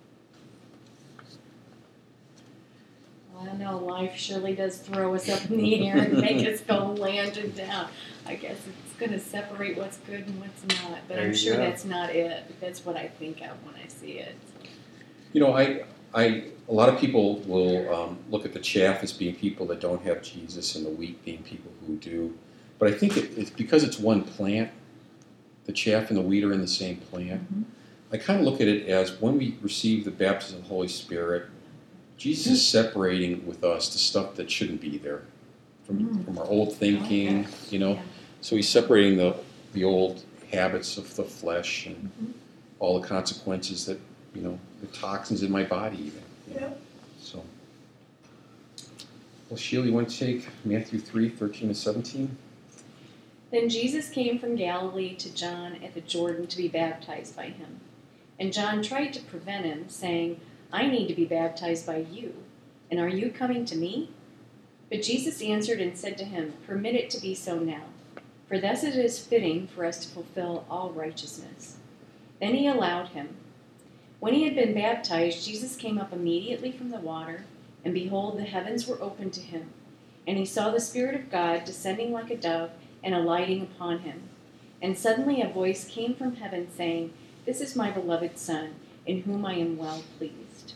Well, I know life surely does throw us up in the air and make us go land and down. I guess it's going to separate what's good and what's not, but There I'm you sure go. that's not it. That's what I think of when I see it. You know, I, I, a lot of people will um, look at the chaff as being people that don't have Jesus, and the wheat being people who do. But I think it, it's because it's one plant. The chaff and the wheat are in the same plant. Mhm. I kind of look at it as when we receive the baptism of the Holy Spirit, Jesus is separating with us the stuff that shouldn't be there from, Mm. from our old thinking, Okay. you know. Yeah. So he's separating the, the old habits of the flesh and Mhm. all the consequences that, you know, the toxins in my body even. you know. So, well, Sheila, you want to take Matthew three, thirteen to seventeen? Then Jesus came from Galilee to John at the Jordan to be baptized by him. And John tried to prevent him, saying, I need to be baptized by you, and are you coming to me? But Jesus answered and said to him, Permit it to be so now, for thus it is fitting for us to fulfill all righteousness. Then he allowed him. When he had been baptized, Jesus came up immediately from the water, and behold, the heavens were opened to him. And he saw the Spirit of God descending like a dove and alighting upon him. And suddenly a voice came from heaven saying, "This is my beloved Son, in whom I am well pleased."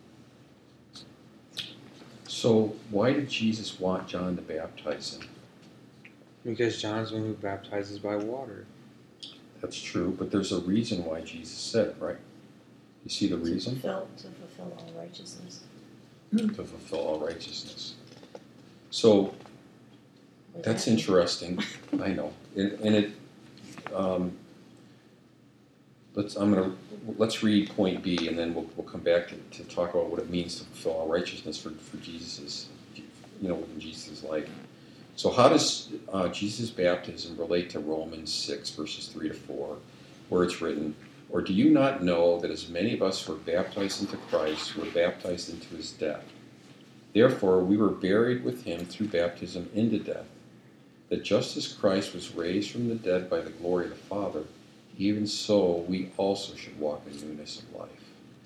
So why did Jesus want John to baptize him? Because John's the one who baptizes by water. That's true, but there's a reason why Jesus said it, right? You see the To reason? fulfill, to fulfill all righteousness. To fulfill all righteousness. So that's interesting. I know, and, and it. Um, let's. I'm gonna. Let's read point B, and then we'll, we'll come back to, to talk about what it means to fulfill all righteousness for for Jesus's, you know, within Jesus' life. So how does uh, Jesus' baptism relate to Romans six verses three to four, where it's written, "Or do you not know that as many of us who were baptized into Christ were baptized into his death? Therefore we were buried with him through baptism into death, that just as Christ was raised from the dead by the glory of the Father, even so we also should walk in newness of life."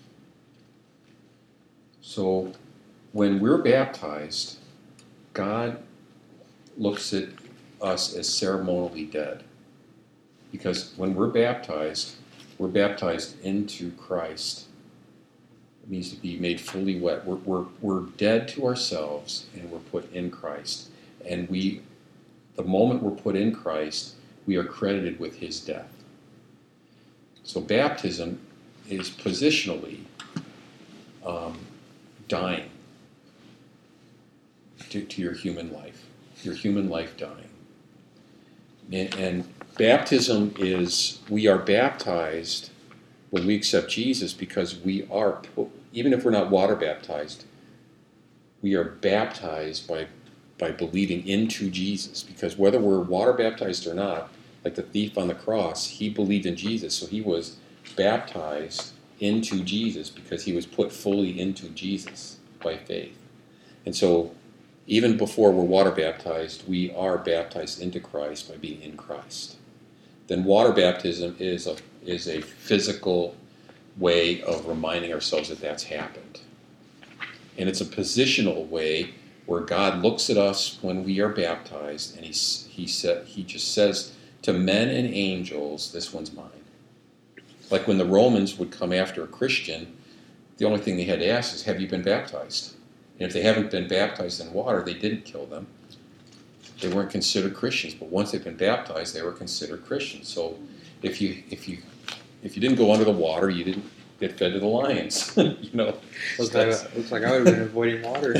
So when we're baptized, God looks at us as ceremonially dead. Because when we're baptized, we're baptized into Christ. It means to be made fully wet. We're, we're, we're dead to ourselves and we're put in Christ. And we, the moment we're put in Christ, we are credited with his death. So baptism is positionally um, dying to, to your human life, your human life dying. And, and baptism is, we are baptized when we accept Jesus because we are, even if we're not water baptized, we are baptized by, by believing into Jesus. Because whether we're water baptized or not, like the thief on the cross, he believed in Jesus, so he was baptized into Jesus because he was put fully into Jesus by faith. And so even before we're water baptized, we are baptized into Christ by being in Christ. Then water baptism is a, is a physical way of reminding ourselves that that's happened. And it's a positional way where God looks at us when we are baptized and he, he, said, he just says to men and angels, "This one's mine." Like when the Romans would come after a Christian, the only thing they had to ask is, "Have you been baptized?" And if they haven't been baptized in water, they didn't kill them. They weren't considered Christians, but once they've been baptized, they were considered Christians. So if you if you if you didn't go under the water, you didn't get fed to the lions. you know, Looks like, looks like I would have been avoiding water.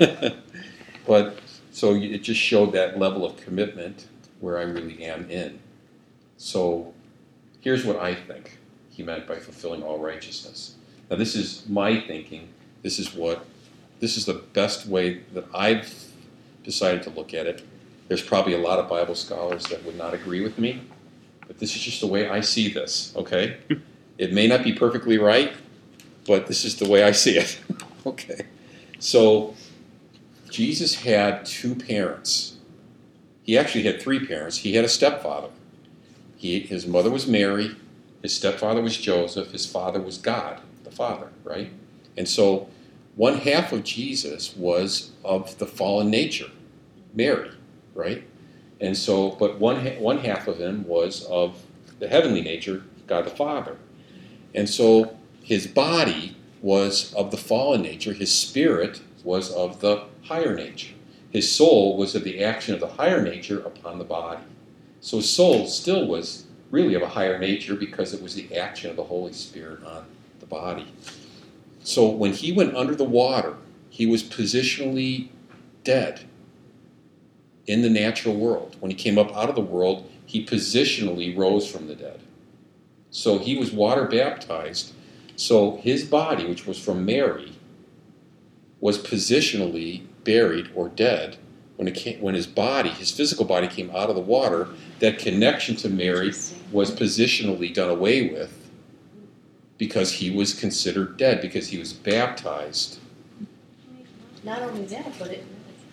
But so it just showed that level of commitment where I really am in. So here's what I think he meant by fulfilling all righteousness. Now this is my thinking. This is what this is the best way that I've decided to look at it. There's probably a lot of Bible scholars that would not agree with me, but this is just the way I see this, okay? It may not be perfectly right, but this is the way I see it. Okay. So Jesus had two parents. He actually had three parents. He had a stepfather. He, his mother was Mary, his stepfather was Joseph, his father was God, the Father, right? And so one half of Jesus was of the fallen nature, Mary, right? And so, but one, one half of him was of the heavenly nature, God the Father. And so his body was of the fallen nature, his spirit was of the higher nature. His soul was of the action of the higher nature upon the body. So his soul still was really of a higher nature because it was the action of the Holy Spirit on the body. So when he went under the water, he was positionally dead in the natural world. When he came up out of the world, he positionally rose from the dead. So he was water baptized. So his body, which was from Mary, was positionally buried or dead. When, it came, when his body, his physical body came out of the water, that connection to Mary was positionally done away with because he was considered dead, because he was baptized. Not only that, but it,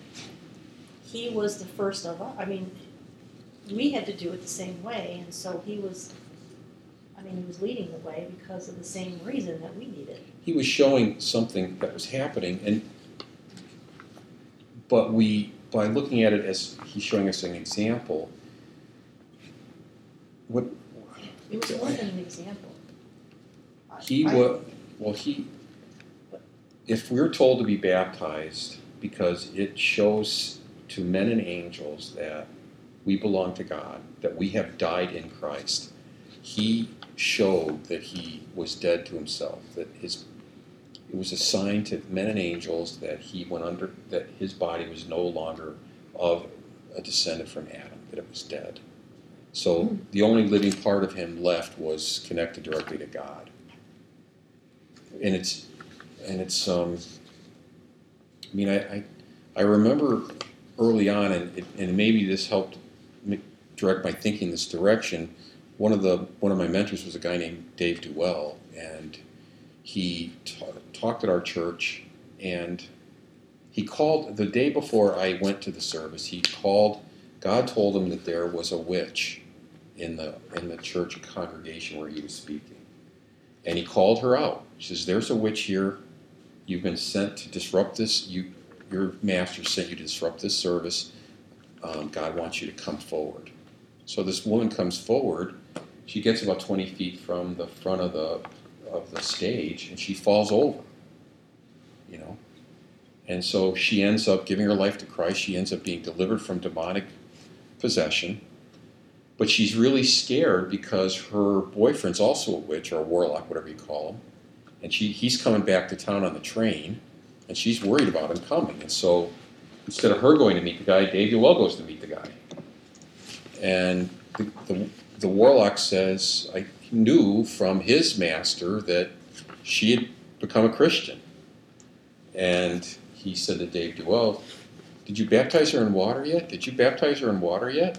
he was the first of us. I mean, we had to do it the same way, and so he was, I mean, he was leading the way because of the same reason that we needed. He was showing something that was happening, and but we, by looking at it as he's showing us an example, what It was more than an example. he I- was, well, he, if we're told to be baptized because it shows to men and angels that we belong to God, that we have died in Christ, he showed that he was dead to himself, that his it was a sign to men and angels that he went under, that his body was no longer of a descendant from Adam, that it was dead. So the only living part of him left was connected directly to God. And it's, and it's, um, I mean, I, I, I remember early on, and, it, and maybe this helped me direct my thinking this direction. One of the one of my mentors was a guy named Dave Duell, and he ta- talked at our church, and he called the day before I went to the service. He called. God told him that there was a witch in the in the church congregation where he was speaking, and he called her out. He says, "There's a witch here. You've been sent to disrupt this. You, your master sent you to disrupt this service. Um, God wants you to come forward." So this woman comes forward. She gets about twenty feet from the front of the of the stage, and she falls over. You know, and so she ends up giving her life to Christ. She ends up being delivered from demonic possession, but she's really scared because her boyfriend's also a witch or a warlock, whatever you call him, and she he's coming back to town on the train, and she's worried about him coming. And so instead of her going to meet the guy, Dave Duell goes to meet the guy. And the, the, the warlock says, I knew from his master that she had become a Christian. And he said to Dave Duell, "Did you baptize her in water yet? Did you baptize her in water yet?"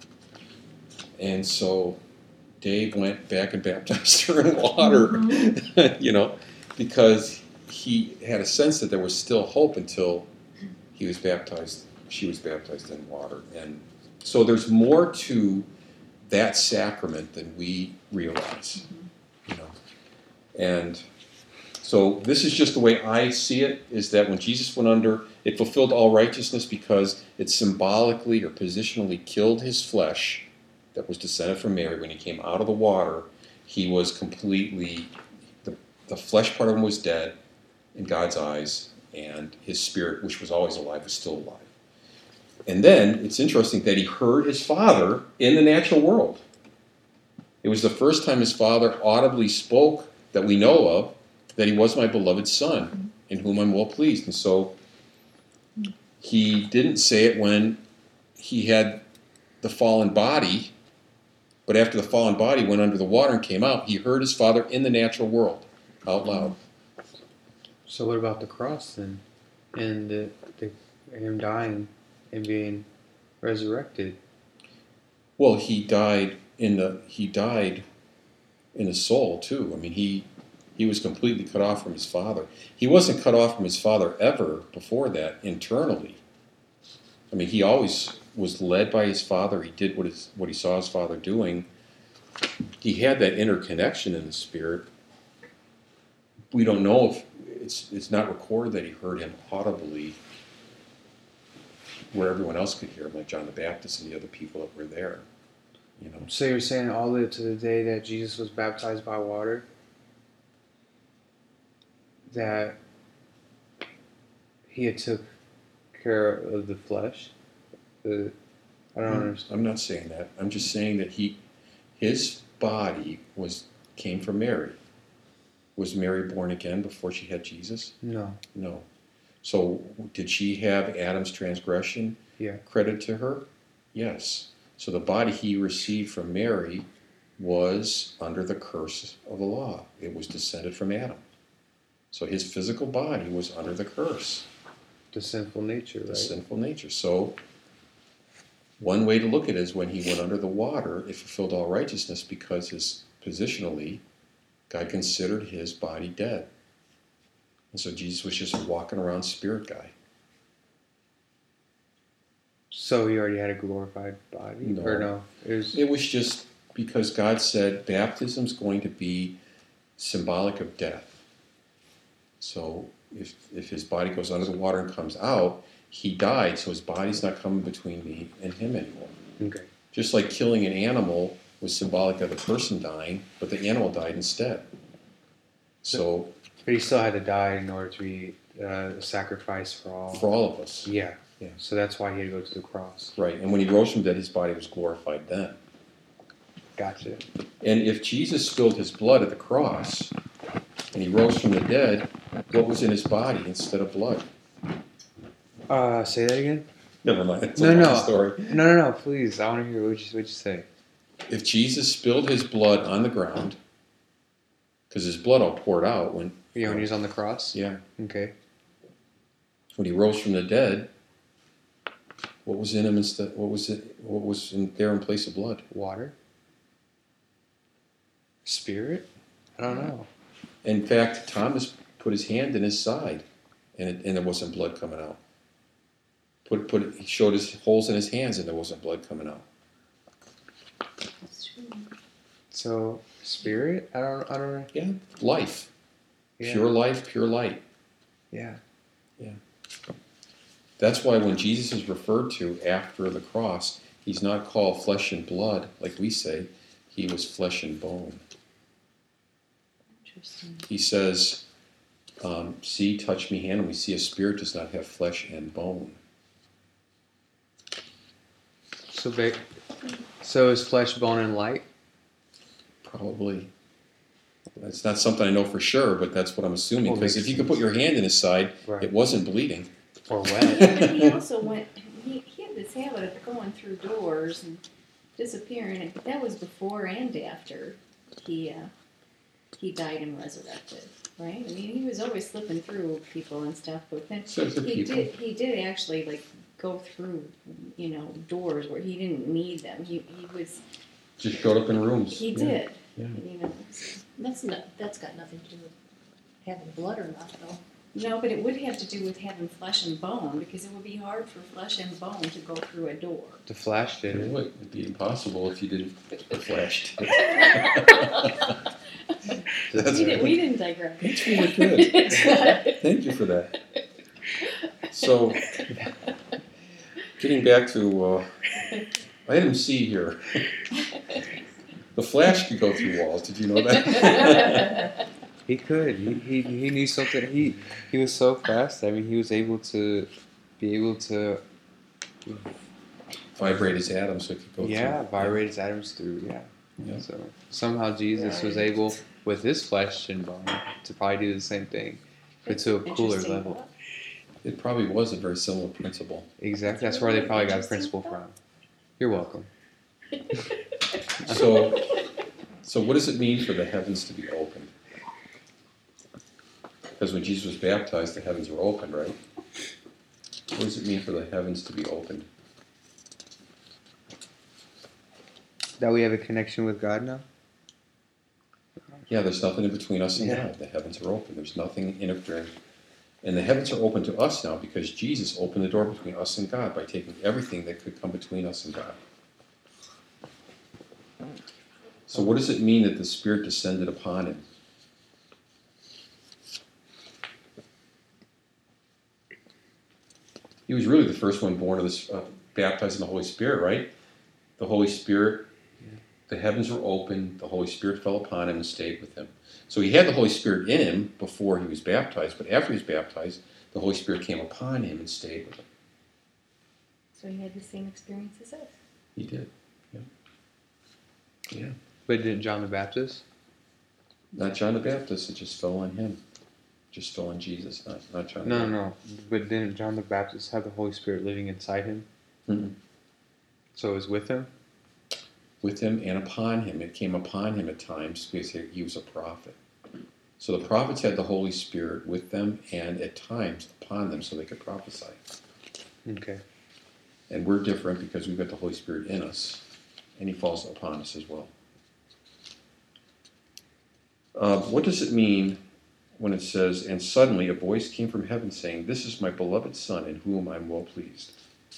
And so Dave went back and baptized her in water, mm-hmm. you know, because he had a sense that there was still hope until he was baptized, she was baptized in water. And so there's more to that sacrament than we realize, you know. And so this is just the way I see it, is that when Jesus went under, it fulfilled all righteousness because it symbolically or positionally killed his flesh that was descended from Mary. When he came out of the water, he was completely, the, the flesh part of him was dead in God's eyes, and his spirit, which was always alive, was still alive. And then it's interesting that he heard his Father in the natural world. It was the first time his Father audibly spoke that we know of, that he was my beloved Son, in whom I'm well pleased. And so he didn't say it when he had the fallen body, but after the fallen body went under the water and came out, he heard his Father in the natural world, out loud. So what about the cross then? And the, the, him dying and being resurrected? Well, he died in the he died in his soul too. I mean, he he was completely cut off from his Father. He wasn't cut off from his Father ever before that internally. I mean, he always was led by his Father. He did what his what he saw his Father doing. He had that interconnection in the Spirit. We don't know if it's it's not recorded that he heard him audibly where everyone else could hear him, like John the Baptist and the other people that were there. You know. So you're saying all the way to the day that Jesus was baptized by water, that he had took care of the flesh? The, I don't I'm, understand. I'm not saying that. I'm just saying that he, his body was came from Mary. Was Mary born again before she had Jesus? No. No. So did she have Adam's transgression Yeah. credited to her? Yes. So the body he received from Mary was under the curse of the law. It was descended from Adam. So his physical body was under the curse. The sinful nature, The right? sinful nature. So one way to look at it is when he went under the water, it fulfilled all righteousness because his positionally, God considered his body dead. And so Jesus was just walking around spirit guy. So he already had a glorified body? No. Or no? It was, It was just because God said baptism's going to be symbolic of death. So if if his body goes under the water and comes out, he died, so his body's not coming between me and him anymore. okay. Just like killing an animal was symbolic of the person dying, but the animal died instead. So But he still had to die in order to be uh, a sacrifice for all. for all of us, Yeah. Yeah. So that's why he had to go to the cross. right? And when he rose from the dead, his body was glorified then. Gotcha. And if Jesus spilled his blood at the cross, and he rose from the dead, what was in his body instead of blood? Uh, say that again? Never mind. It's No, a long no. story. No, no, no, please. I want to hear what you, what you say. If Jesus spilled his blood on the ground, because his blood all poured out when Yeah, when he was on the cross? yeah Okay. when he rose from the dead, what was in him instead? What was it? What was in there in place of blood? Water? Spirit? I don't know. In fact, Thomas put his hand in his side, and it, and there wasn't blood coming out. Put put he showed his holes in his hands, and there wasn't blood coming out. That's true. So, spirit? I don't, I don't know. Yeah, life, Yeah. pure life, pure light. Yeah. That's why when Jesus is referred to after the cross, he's not called flesh and blood like we say. He was flesh and bone. Interesting. He says, um, see, touch me, hand, and we see a spirit does not have flesh and bone. So, ba- so is flesh, bone, and light? Probably. That's not something I know for sure, but that's what I'm assuming. Well, Because if makes you could put your hand in his side, Right. it wasn't bleeding. Or wet? But he also went, he, he had this habit of going through doors and disappearing, but that was before and after he, uh, he died and resurrected, right? I mean, he was always slipping through people and stuff, but then So the he people. did, he did actually, like, go through, you know, doors where he didn't need them. He, he was, Just showed up in rooms. he Yeah. did, Yeah. you know. so- That's not, that's got nothing to do with having blood or not, though. No, but it would have to do with having flesh and bone, because it would be hard for flesh and bone to go through a door. The Flash did It it. would. It'd be impossible if you didn't flash. We That's didn't, right. we didn't digress. That's really good. Thank you for that. So, getting back to uh, item C here. The Flash could go through walls. Did you know that? He could. He, he he knew something. He he was so fast. I mean, he was able to be able to Vibrate his atoms so it could go yeah through. vibrate his atoms through. Yeah. Yeah. So somehow Jesus was able with his flesh and bone to probably do the same thing, but to a cooler Interesting level. thought. It probably was a very similar principle. Exactly. That's where they probably got the principle from. You're welcome. So, so what does it mean for the heavens to be opened? Because when Jesus was baptized, the heavens were opened, right? What does it mean for the heavens to be opened? That we have a connection with God now. Yeah, there's nothing in between us and Yeah. God. The heavens are open. There's nothing interfering. And the heavens are open to us now because Jesus opened the door between us and God by taking everything that could come between us and God. So what does it mean that the Spirit descended upon him? He was really the first one born of this, uh, baptized in the Holy Spirit, right? The Holy Spirit, the heavens were open, the Holy Spirit fell upon him and stayed with him. So he had the Holy Spirit in him before he was baptized, but after he was baptized, the Holy Spirit came upon him and stayed with him. So he had the same experience as us. He did. Yeah. Yeah. But didn't John the Baptist? Not John the Baptist, it just fell on him. Just fell on Jesus, not, not John the No, Baptist. no, no. But didn't John the Baptist have the Holy Spirit living inside him? Mhm. So it was with him? With him and upon him. It came upon him at times because he he was a prophet. So the prophets had the Holy Spirit with them and at times upon them so they could prophesy. Okay. And we're different because we've got the Holy Spirit in us, and he falls upon us as well. Uh, what does it mean when it says, and suddenly a voice came from heaven saying, "This is my beloved Son in whom I'm well pleased"?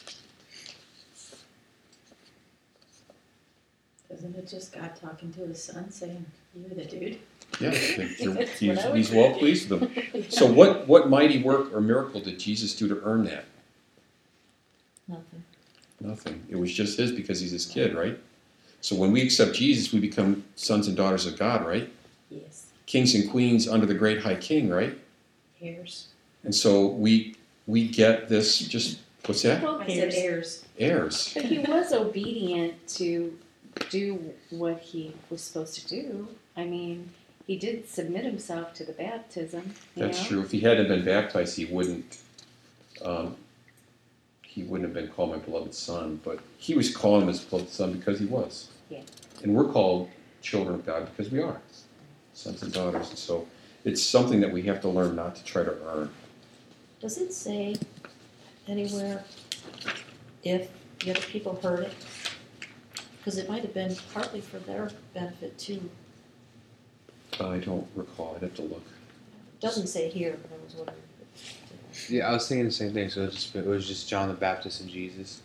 Isn't it just God talking to his son saying, you're the dude? Yeah, they're- That's he's, what I would he's say. well pleased with them. So what, what mighty work or miracle did Jesus do to earn that? Nothing. Nothing. It was just his because he's his kid, right? So when we accept Jesus, we become sons and daughters of God, right? Yes. Kings and queens under the great high king, right? Heirs. And so we we get this just, what's that? Well, I said heirs. heirs. Heirs. But he was obedient to do what he was supposed to do. I mean, he did submit himself to the baptism. You That's know? true. If he hadn't been baptized, he wouldn't um, he wouldn't have been called my beloved son. But he was calling him his beloved son because he was. Yeah. And we're called children of God because we are sons and daughters. And so it's something that we have to learn not to try to earn. Does it say anywhere if the other people heard it? Because it might have been partly for their benefit too. I don't recall. I'd have to look. It doesn't say here, but I was wondering. Yeah, I was thinking the same thing. So it was just, it was just John the Baptist and Jesus.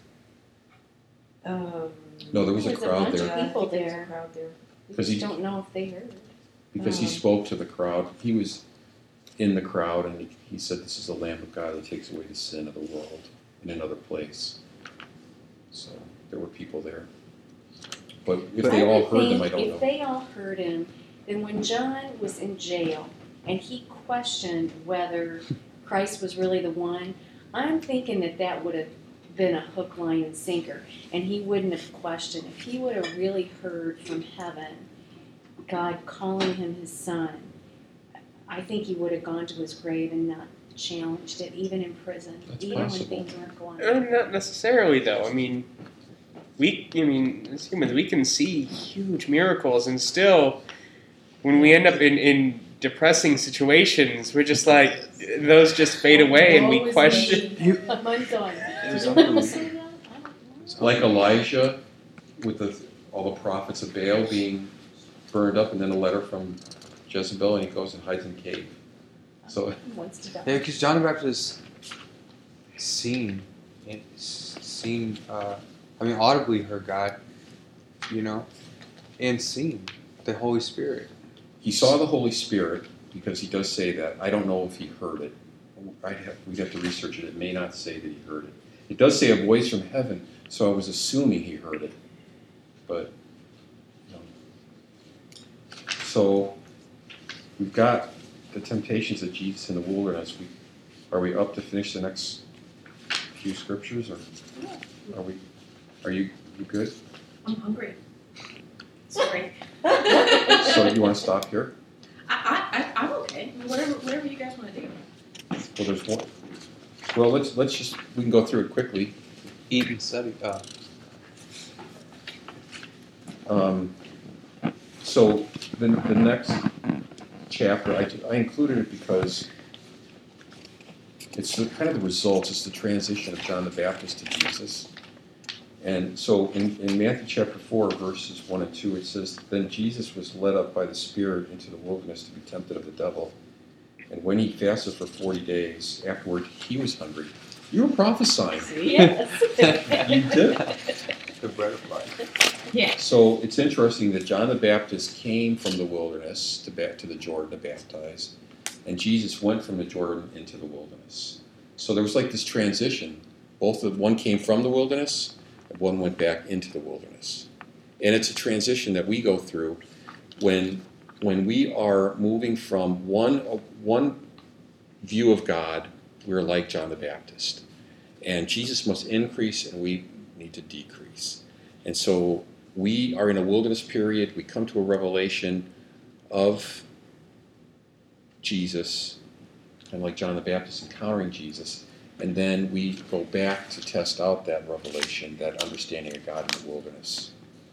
Um, No, there was a There's a crowd bunch there. of people I think there's there. a crowd there. We 'Cause just he- don't know if they heard. Because he Um, spoke to the crowd. He was in the crowd and he, he said, "This is the Lamb of God that takes away the sin of the world," in another place. So there were people there. But if But they I all would heard them, I think don't if know. they all heard him, then when John was in jail and he questioned whether Christ was really the one, I'm thinking that that would have been a hook, line, and sinker, and he wouldn't have questioned. If he would have really heard from heaven God calling him his son, I think he would have gone to his grave and not challenged it, even in prison, That's even possible. when things weren't going Uh, on. not necessarily, though. I mean, we, I mean, as humans, we can see huge miracles, and still, when we end up in, in depressing situations, we're just like, those just fade away, and Woe we is question. me. Mine's gone. It was Did anyone unbelievable. say that? I don't know. Like Elijah with the, all the prophets of Baal being burned up, and then a letter from Jezebel, and he goes and hides in a cave. So He wants to die. Yeah, because John the Baptist seen, and seen, uh, I mean, audibly heard God, you know, and seen the Holy Spirit. he saw the Holy Spirit because he does say that. I don't know if he heard it. I'd have, we'd have to research it. It may not say that he heard it. It does say a voice from heaven, so I was assuming he heard it. But, um, so we've got the temptations of Jesus in the wilderness. We, are we up to finish the next few scriptures, or are we? Are you you good? I'm hungry. Sorry. So you want to stop here? I, I, I, I'm okay. Whatever, whatever you guys want to do. Well, there's one. Well, let's let's just we can go through it quickly. Eat and study. Uh, Um, so the, the next chapter, I, I included it because it's the, kind of the results, it's the transition of John the Baptist to Jesus. And so in, in Matthew chapter four, verses one and two, it says, "Then Jesus was led up by the Spirit into the wilderness to be tempted of the devil. And when he fasted for forty days, afterward he was hungry." You were prophesying. Yes. You did. the bread of life. Yeah. So it's interesting that John the Baptist came from the wilderness to back to the Jordan to baptize, and Jesus went from the Jordan into the wilderness. So there was like this transition. Both of one came from the wilderness, and one went back into the wilderness. And it's a transition that we go through when when we are moving from one one view of God. We're like John the Baptist, and Jesus must increase, and we need to decrease. And so we are in a wilderness period. We come to a revelation of Jesus, kind of like John the Baptist encountering Jesus, and then we go back to test out that revelation, that understanding of God in the wilderness.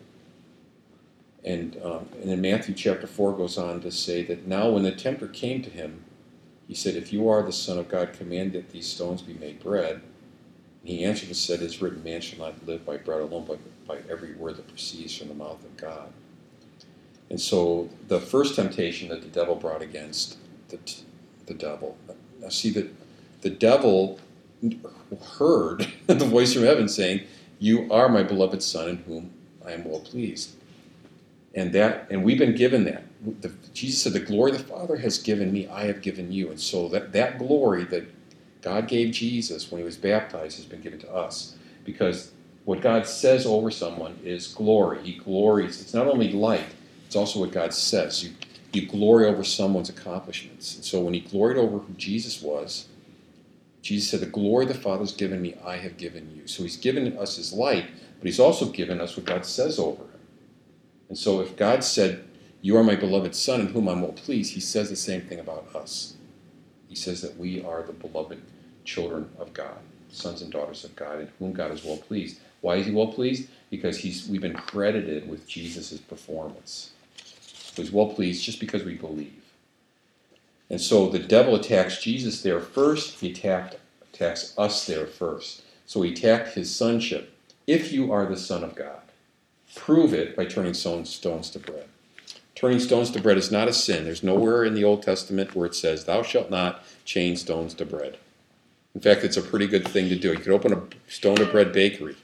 And, um, and then Matthew chapter four goes on to say that now when the tempter came to him, he said, "If you are the Son of God, command that these stones be made bread." And he answered and said, "It is written, man shall not live by bread alone, but by every word that proceeds from the mouth of God." And so the first temptation that the devil brought against the, the devil, now see that the devil heard the voice from heaven saying, "You are my beloved Son in whom I am well pleased." And that, and we've been given that. The, Jesus said, "The glory the Father has given me, I have given you." And so that, that glory that God gave Jesus when he was baptized has been given to us, because what God says over someone is glory. He glories. It's not only light, it's also what God says. You, you glory over someone's accomplishments. And so when he gloried over who Jesus was, Jesus said, the glory the Father's given me, I have given you. So he's given us his light, but he's also given us what God says over him. And so if God said, you are my beloved Son in whom I'm well pleased, he says the same thing about us. He says that we are the beloved children of God, sons and daughters of God, in whom God is well pleased. Why is he well pleased? Because he's we've been credited with Jesus' performance. So he's well pleased just because we believe. And so the devil attacks Jesus there first. He attacked, attacks us there first. So he attacked his sonship. If you are the Son of God, prove it by turning stones to bread. Turning stones to bread is not a sin. There's nowhere in the Old Testament where it says, thou shalt not change stones to bread. In fact, it's a pretty good thing to do. You could open a stone to bread bakery.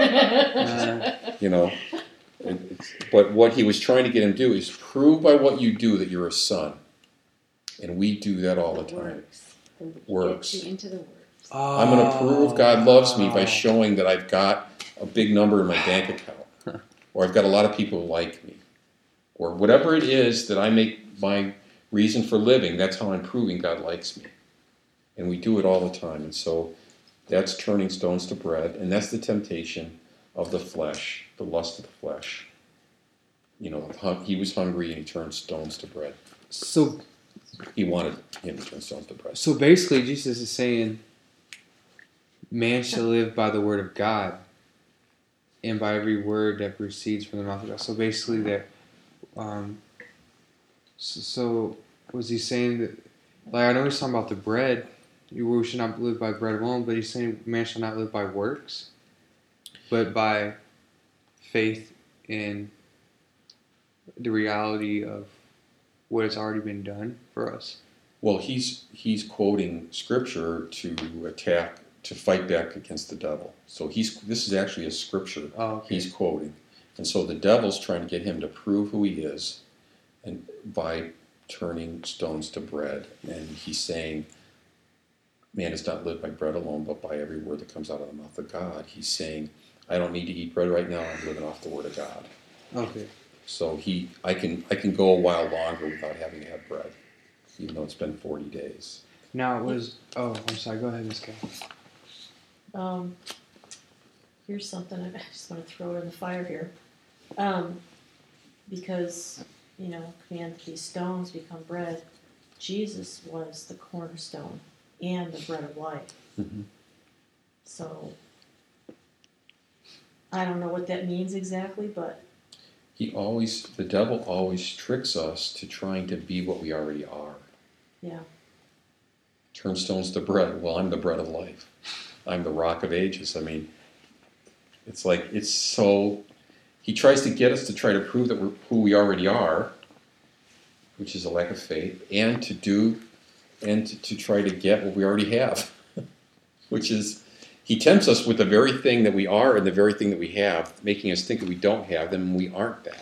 Uh, you know. It's, but what he was trying to get him to do is prove by what you do that you're a son. And we do that all the time. Works. Works. Get you into the works. Oh, I'm going to prove God loves me by showing that I've got a big number in my bank account. Or I've got a lot of people who like me. Or whatever it is that I make my reason for living, that's how I'm proving God likes me. And we do it all the time. And so that's turning stones to bread. And that's the temptation of the flesh, the lust of the flesh. You know, he was hungry and he turned stones to bread. So he wanted him to turn stones to bread. So basically, Jesus is saying, man shall live by the word of God and by every word that proceeds from the mouth of God. So basically that, um, so, so was he saying that, like I know he's talking about the bread, we should not live by bread alone, but he's saying man shall not live by works, but by faith in the reality of what has already been done for us. Well, he's he's quoting scripture to attack, to fight back against the devil. So he's this is actually a scripture oh, okay. he's quoting. And so the devil's trying to get him to prove who he is and by turning stones to bread. And he's saying, man does not live by bread alone, but by every word that comes out of the mouth of God. He's saying, I don't need to eat bread right now. I'm living off the word of God. Okay. So he, I can, I can go a while longer without having to have bread, even though it's been forty days. Now it was. Oh, I'm sorry. Go ahead, Miz Kay. Um, here's something I just want to throw it in the fire here, um, because you know, command that these stones become bread. Jesus was the cornerstone and the bread of life. Mm-hmm. So I don't know what that means exactly, but he always, the devil always tricks us to trying to be what we already are. Yeah. Turn stones to bread. Well, I'm the bread of life. I'm the rock of ages. I mean, it's like, it's so, he tries to get us to try to prove that we're who we already are, which is a lack of faith, and to do, and to, to try to get what we already have, which is, he tempts us with the very thing that we are and the very thing that we have, making us think that we don't have them and we aren't that.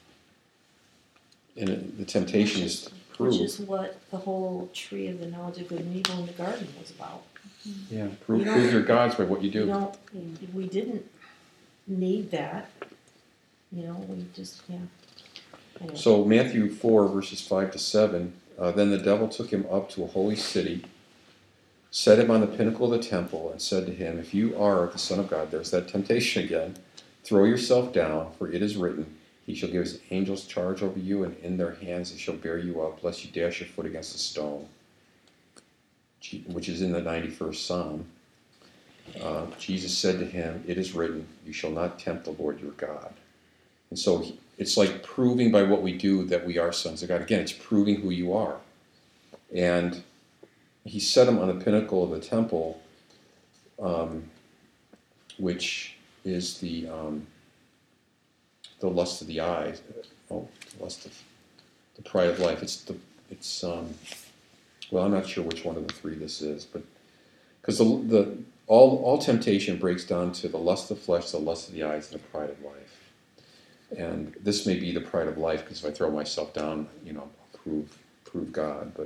And the temptation which is is, to prove. which is what the whole tree of the knowledge of good and evil in the garden was about. Yeah, prove, You know, prove your gods by what you do. You know, we didn't need that. You know, we just, yeah. Anyway. So Matthew four, verses five to seven, uh, then the devil took him up to a holy city, set him on the pinnacle of the temple, and said to him, if you are the Son of God, there's that temptation again, throw yourself down, for it is written, he shall give his angels charge over you, and in their hands they shall bear you up, lest you dash your foot against a stone, which is in the ninety-first Psalm. Uh, Jesus said to him, it is written, you shall not tempt the Lord your God. And so he, it's like proving by what we do that we are sons of God. Again, it's proving who you are. And he set him on the pinnacle of the temple, um, which is the um, the lust of the eyes. Oh, the lust of the pride of life. It's the it's um, well, I'm not sure which one of the three this is, but because the the all all temptation breaks down to the lust of the flesh, the lust of the eyes, and the pride of life. And this may be the pride of life, because if I throw myself down, you know, I'll prove prove God. But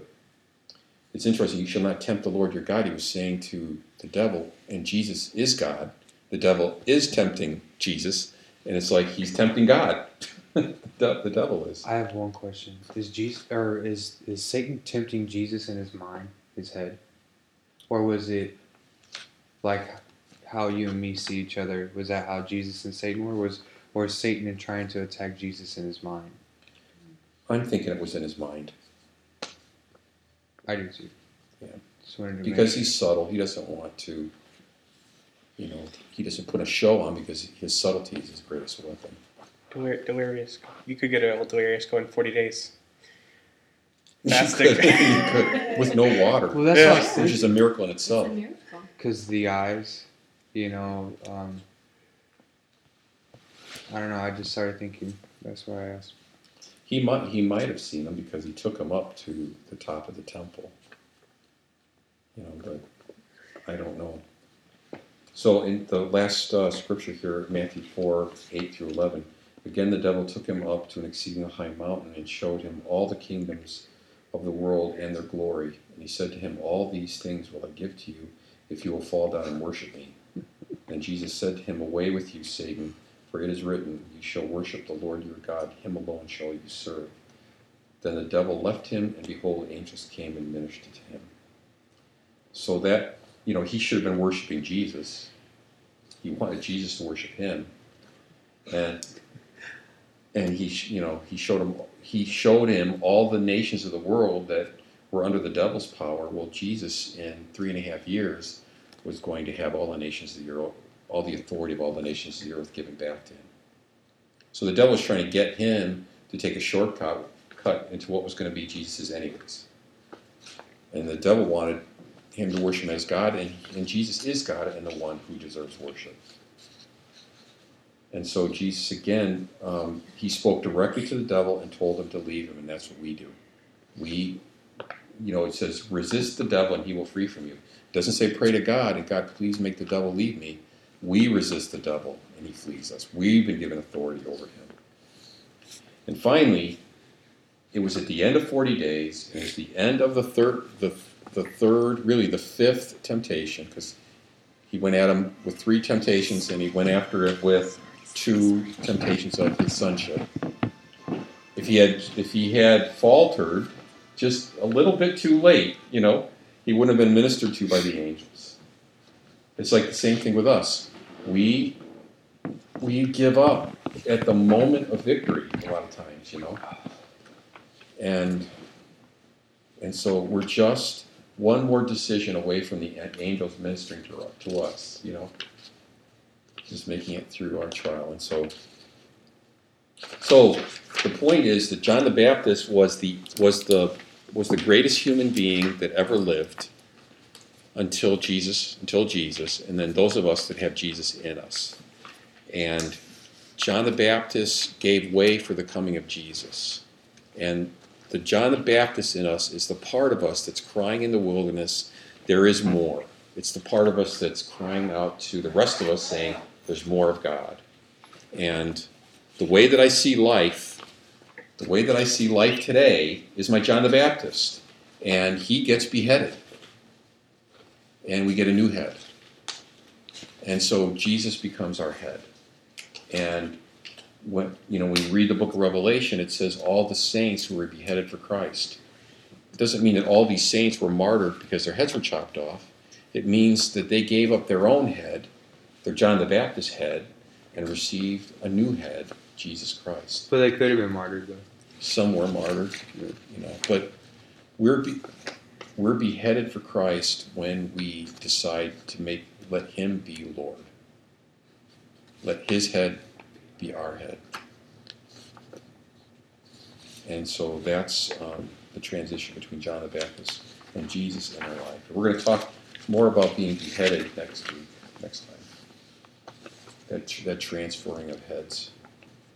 it's interesting, you shall not tempt the Lord your God. He was saying to the devil, and Jesus is God, the devil is tempting Jesus, and it's like he's tempting God. the, the devil is. I have one question. Is Jesus or is is Satan tempting Jesus in his mind, his head? Or was it like how you and me see each other? Was that how Jesus and Satan were? Was or is Satan trying to attack Jesus in his mind? I'm thinking it was in his mind. I do too. Yeah. Just wanted to Because make- he's subtle, he doesn't want to, you know, he doesn't put a show on because his subtlety is his greatest weapon. Delir- delirious. You could get a little delirious going forty days. You Fasting. could, you could, with no water, Well, that's Yeah. what I was which is a miracle in It's itself. a miracle. because the eyes, you know, um, I don't know. I just started thinking. That's why I asked. He might he might have seen him because he took him up to the top of the temple. You know, but I don't know. So in the last uh, scripture here, Matthew four, eight through eleven, again the devil took him up to an exceeding high mountain and showed him all the kingdoms of the world and their glory. And he said to him, all these things will I give to you if you will fall down and worship me. And Jesus said to him, away with you, Satan, for it is written, you shall worship the Lord your God, him alone shall you serve. Then the devil left him, and behold, angels came and ministered to him. So that, you know, he should have been worshiping Jesus. He wanted Jesus to worship him. And and he, you know, he showed him he showed him all the nations of the world that were under the devil's power. Well, Jesus, in three and a half years, was going to have all the nations of the earth, all the authority of all the nations of the earth given back to him. So the devil was trying to get him to take a shortcut cut into what was going to be Jesus' anyways. And the devil wanted him to worship him as God, and, and Jesus is God and the one who deserves worship. And so Jesus, again, um, he spoke directly to the devil and told him to leave him, and that's what we do. We, you know, it says, resist the devil and he will flee from you. It doesn't say pray to God and God, please make the devil leave me. We resist the devil and he flees us. We've been given authority over him. And finally, it was at the end of forty days, and it was the end of the third, the, the third, really the fifth temptation, because he went at him with three temptations and he went after it with two temptations of his sonship. If he had, if he had faltered just a little bit too late, you know, he wouldn't have been ministered to by the angels. It's like the same thing with us. We we give up at the moment of victory a lot of times, you know. And and so we're just one more decision away from the angels ministering to, to us, you know. Just making it through our trial. And so so the point is that John the Baptist was the was the was the greatest human being that ever lived until Jesus, until Jesus, and then those of us that have Jesus in us. And John the Baptist gave way for the coming of Jesus. And the John the Baptist in us is the part of us that's crying in the wilderness, there is more. It's the part of us that's crying out to the rest of us saying, there's more of God. And the way that I see life, the way that I see life today is my John the Baptist. And he gets beheaded. And we get a new head. And so Jesus becomes our head. And when you know when you read the book of Revelation, it says all the saints who were beheaded for Christ. It doesn't mean that all these saints were martyred because their heads were chopped off. It means that they gave up their own head, their John the Baptist head, and received a new head, Jesus Christ. But they could have been martyred, though. Some were martyred, you know, but we're be, we're beheaded for Christ when we decide to make let Him be Lord. Let His head be our head. And so that's um, the transition between John the Baptist and Jesus in our life. We're going to talk more about being beheaded next week, next time. That that transferring of heads.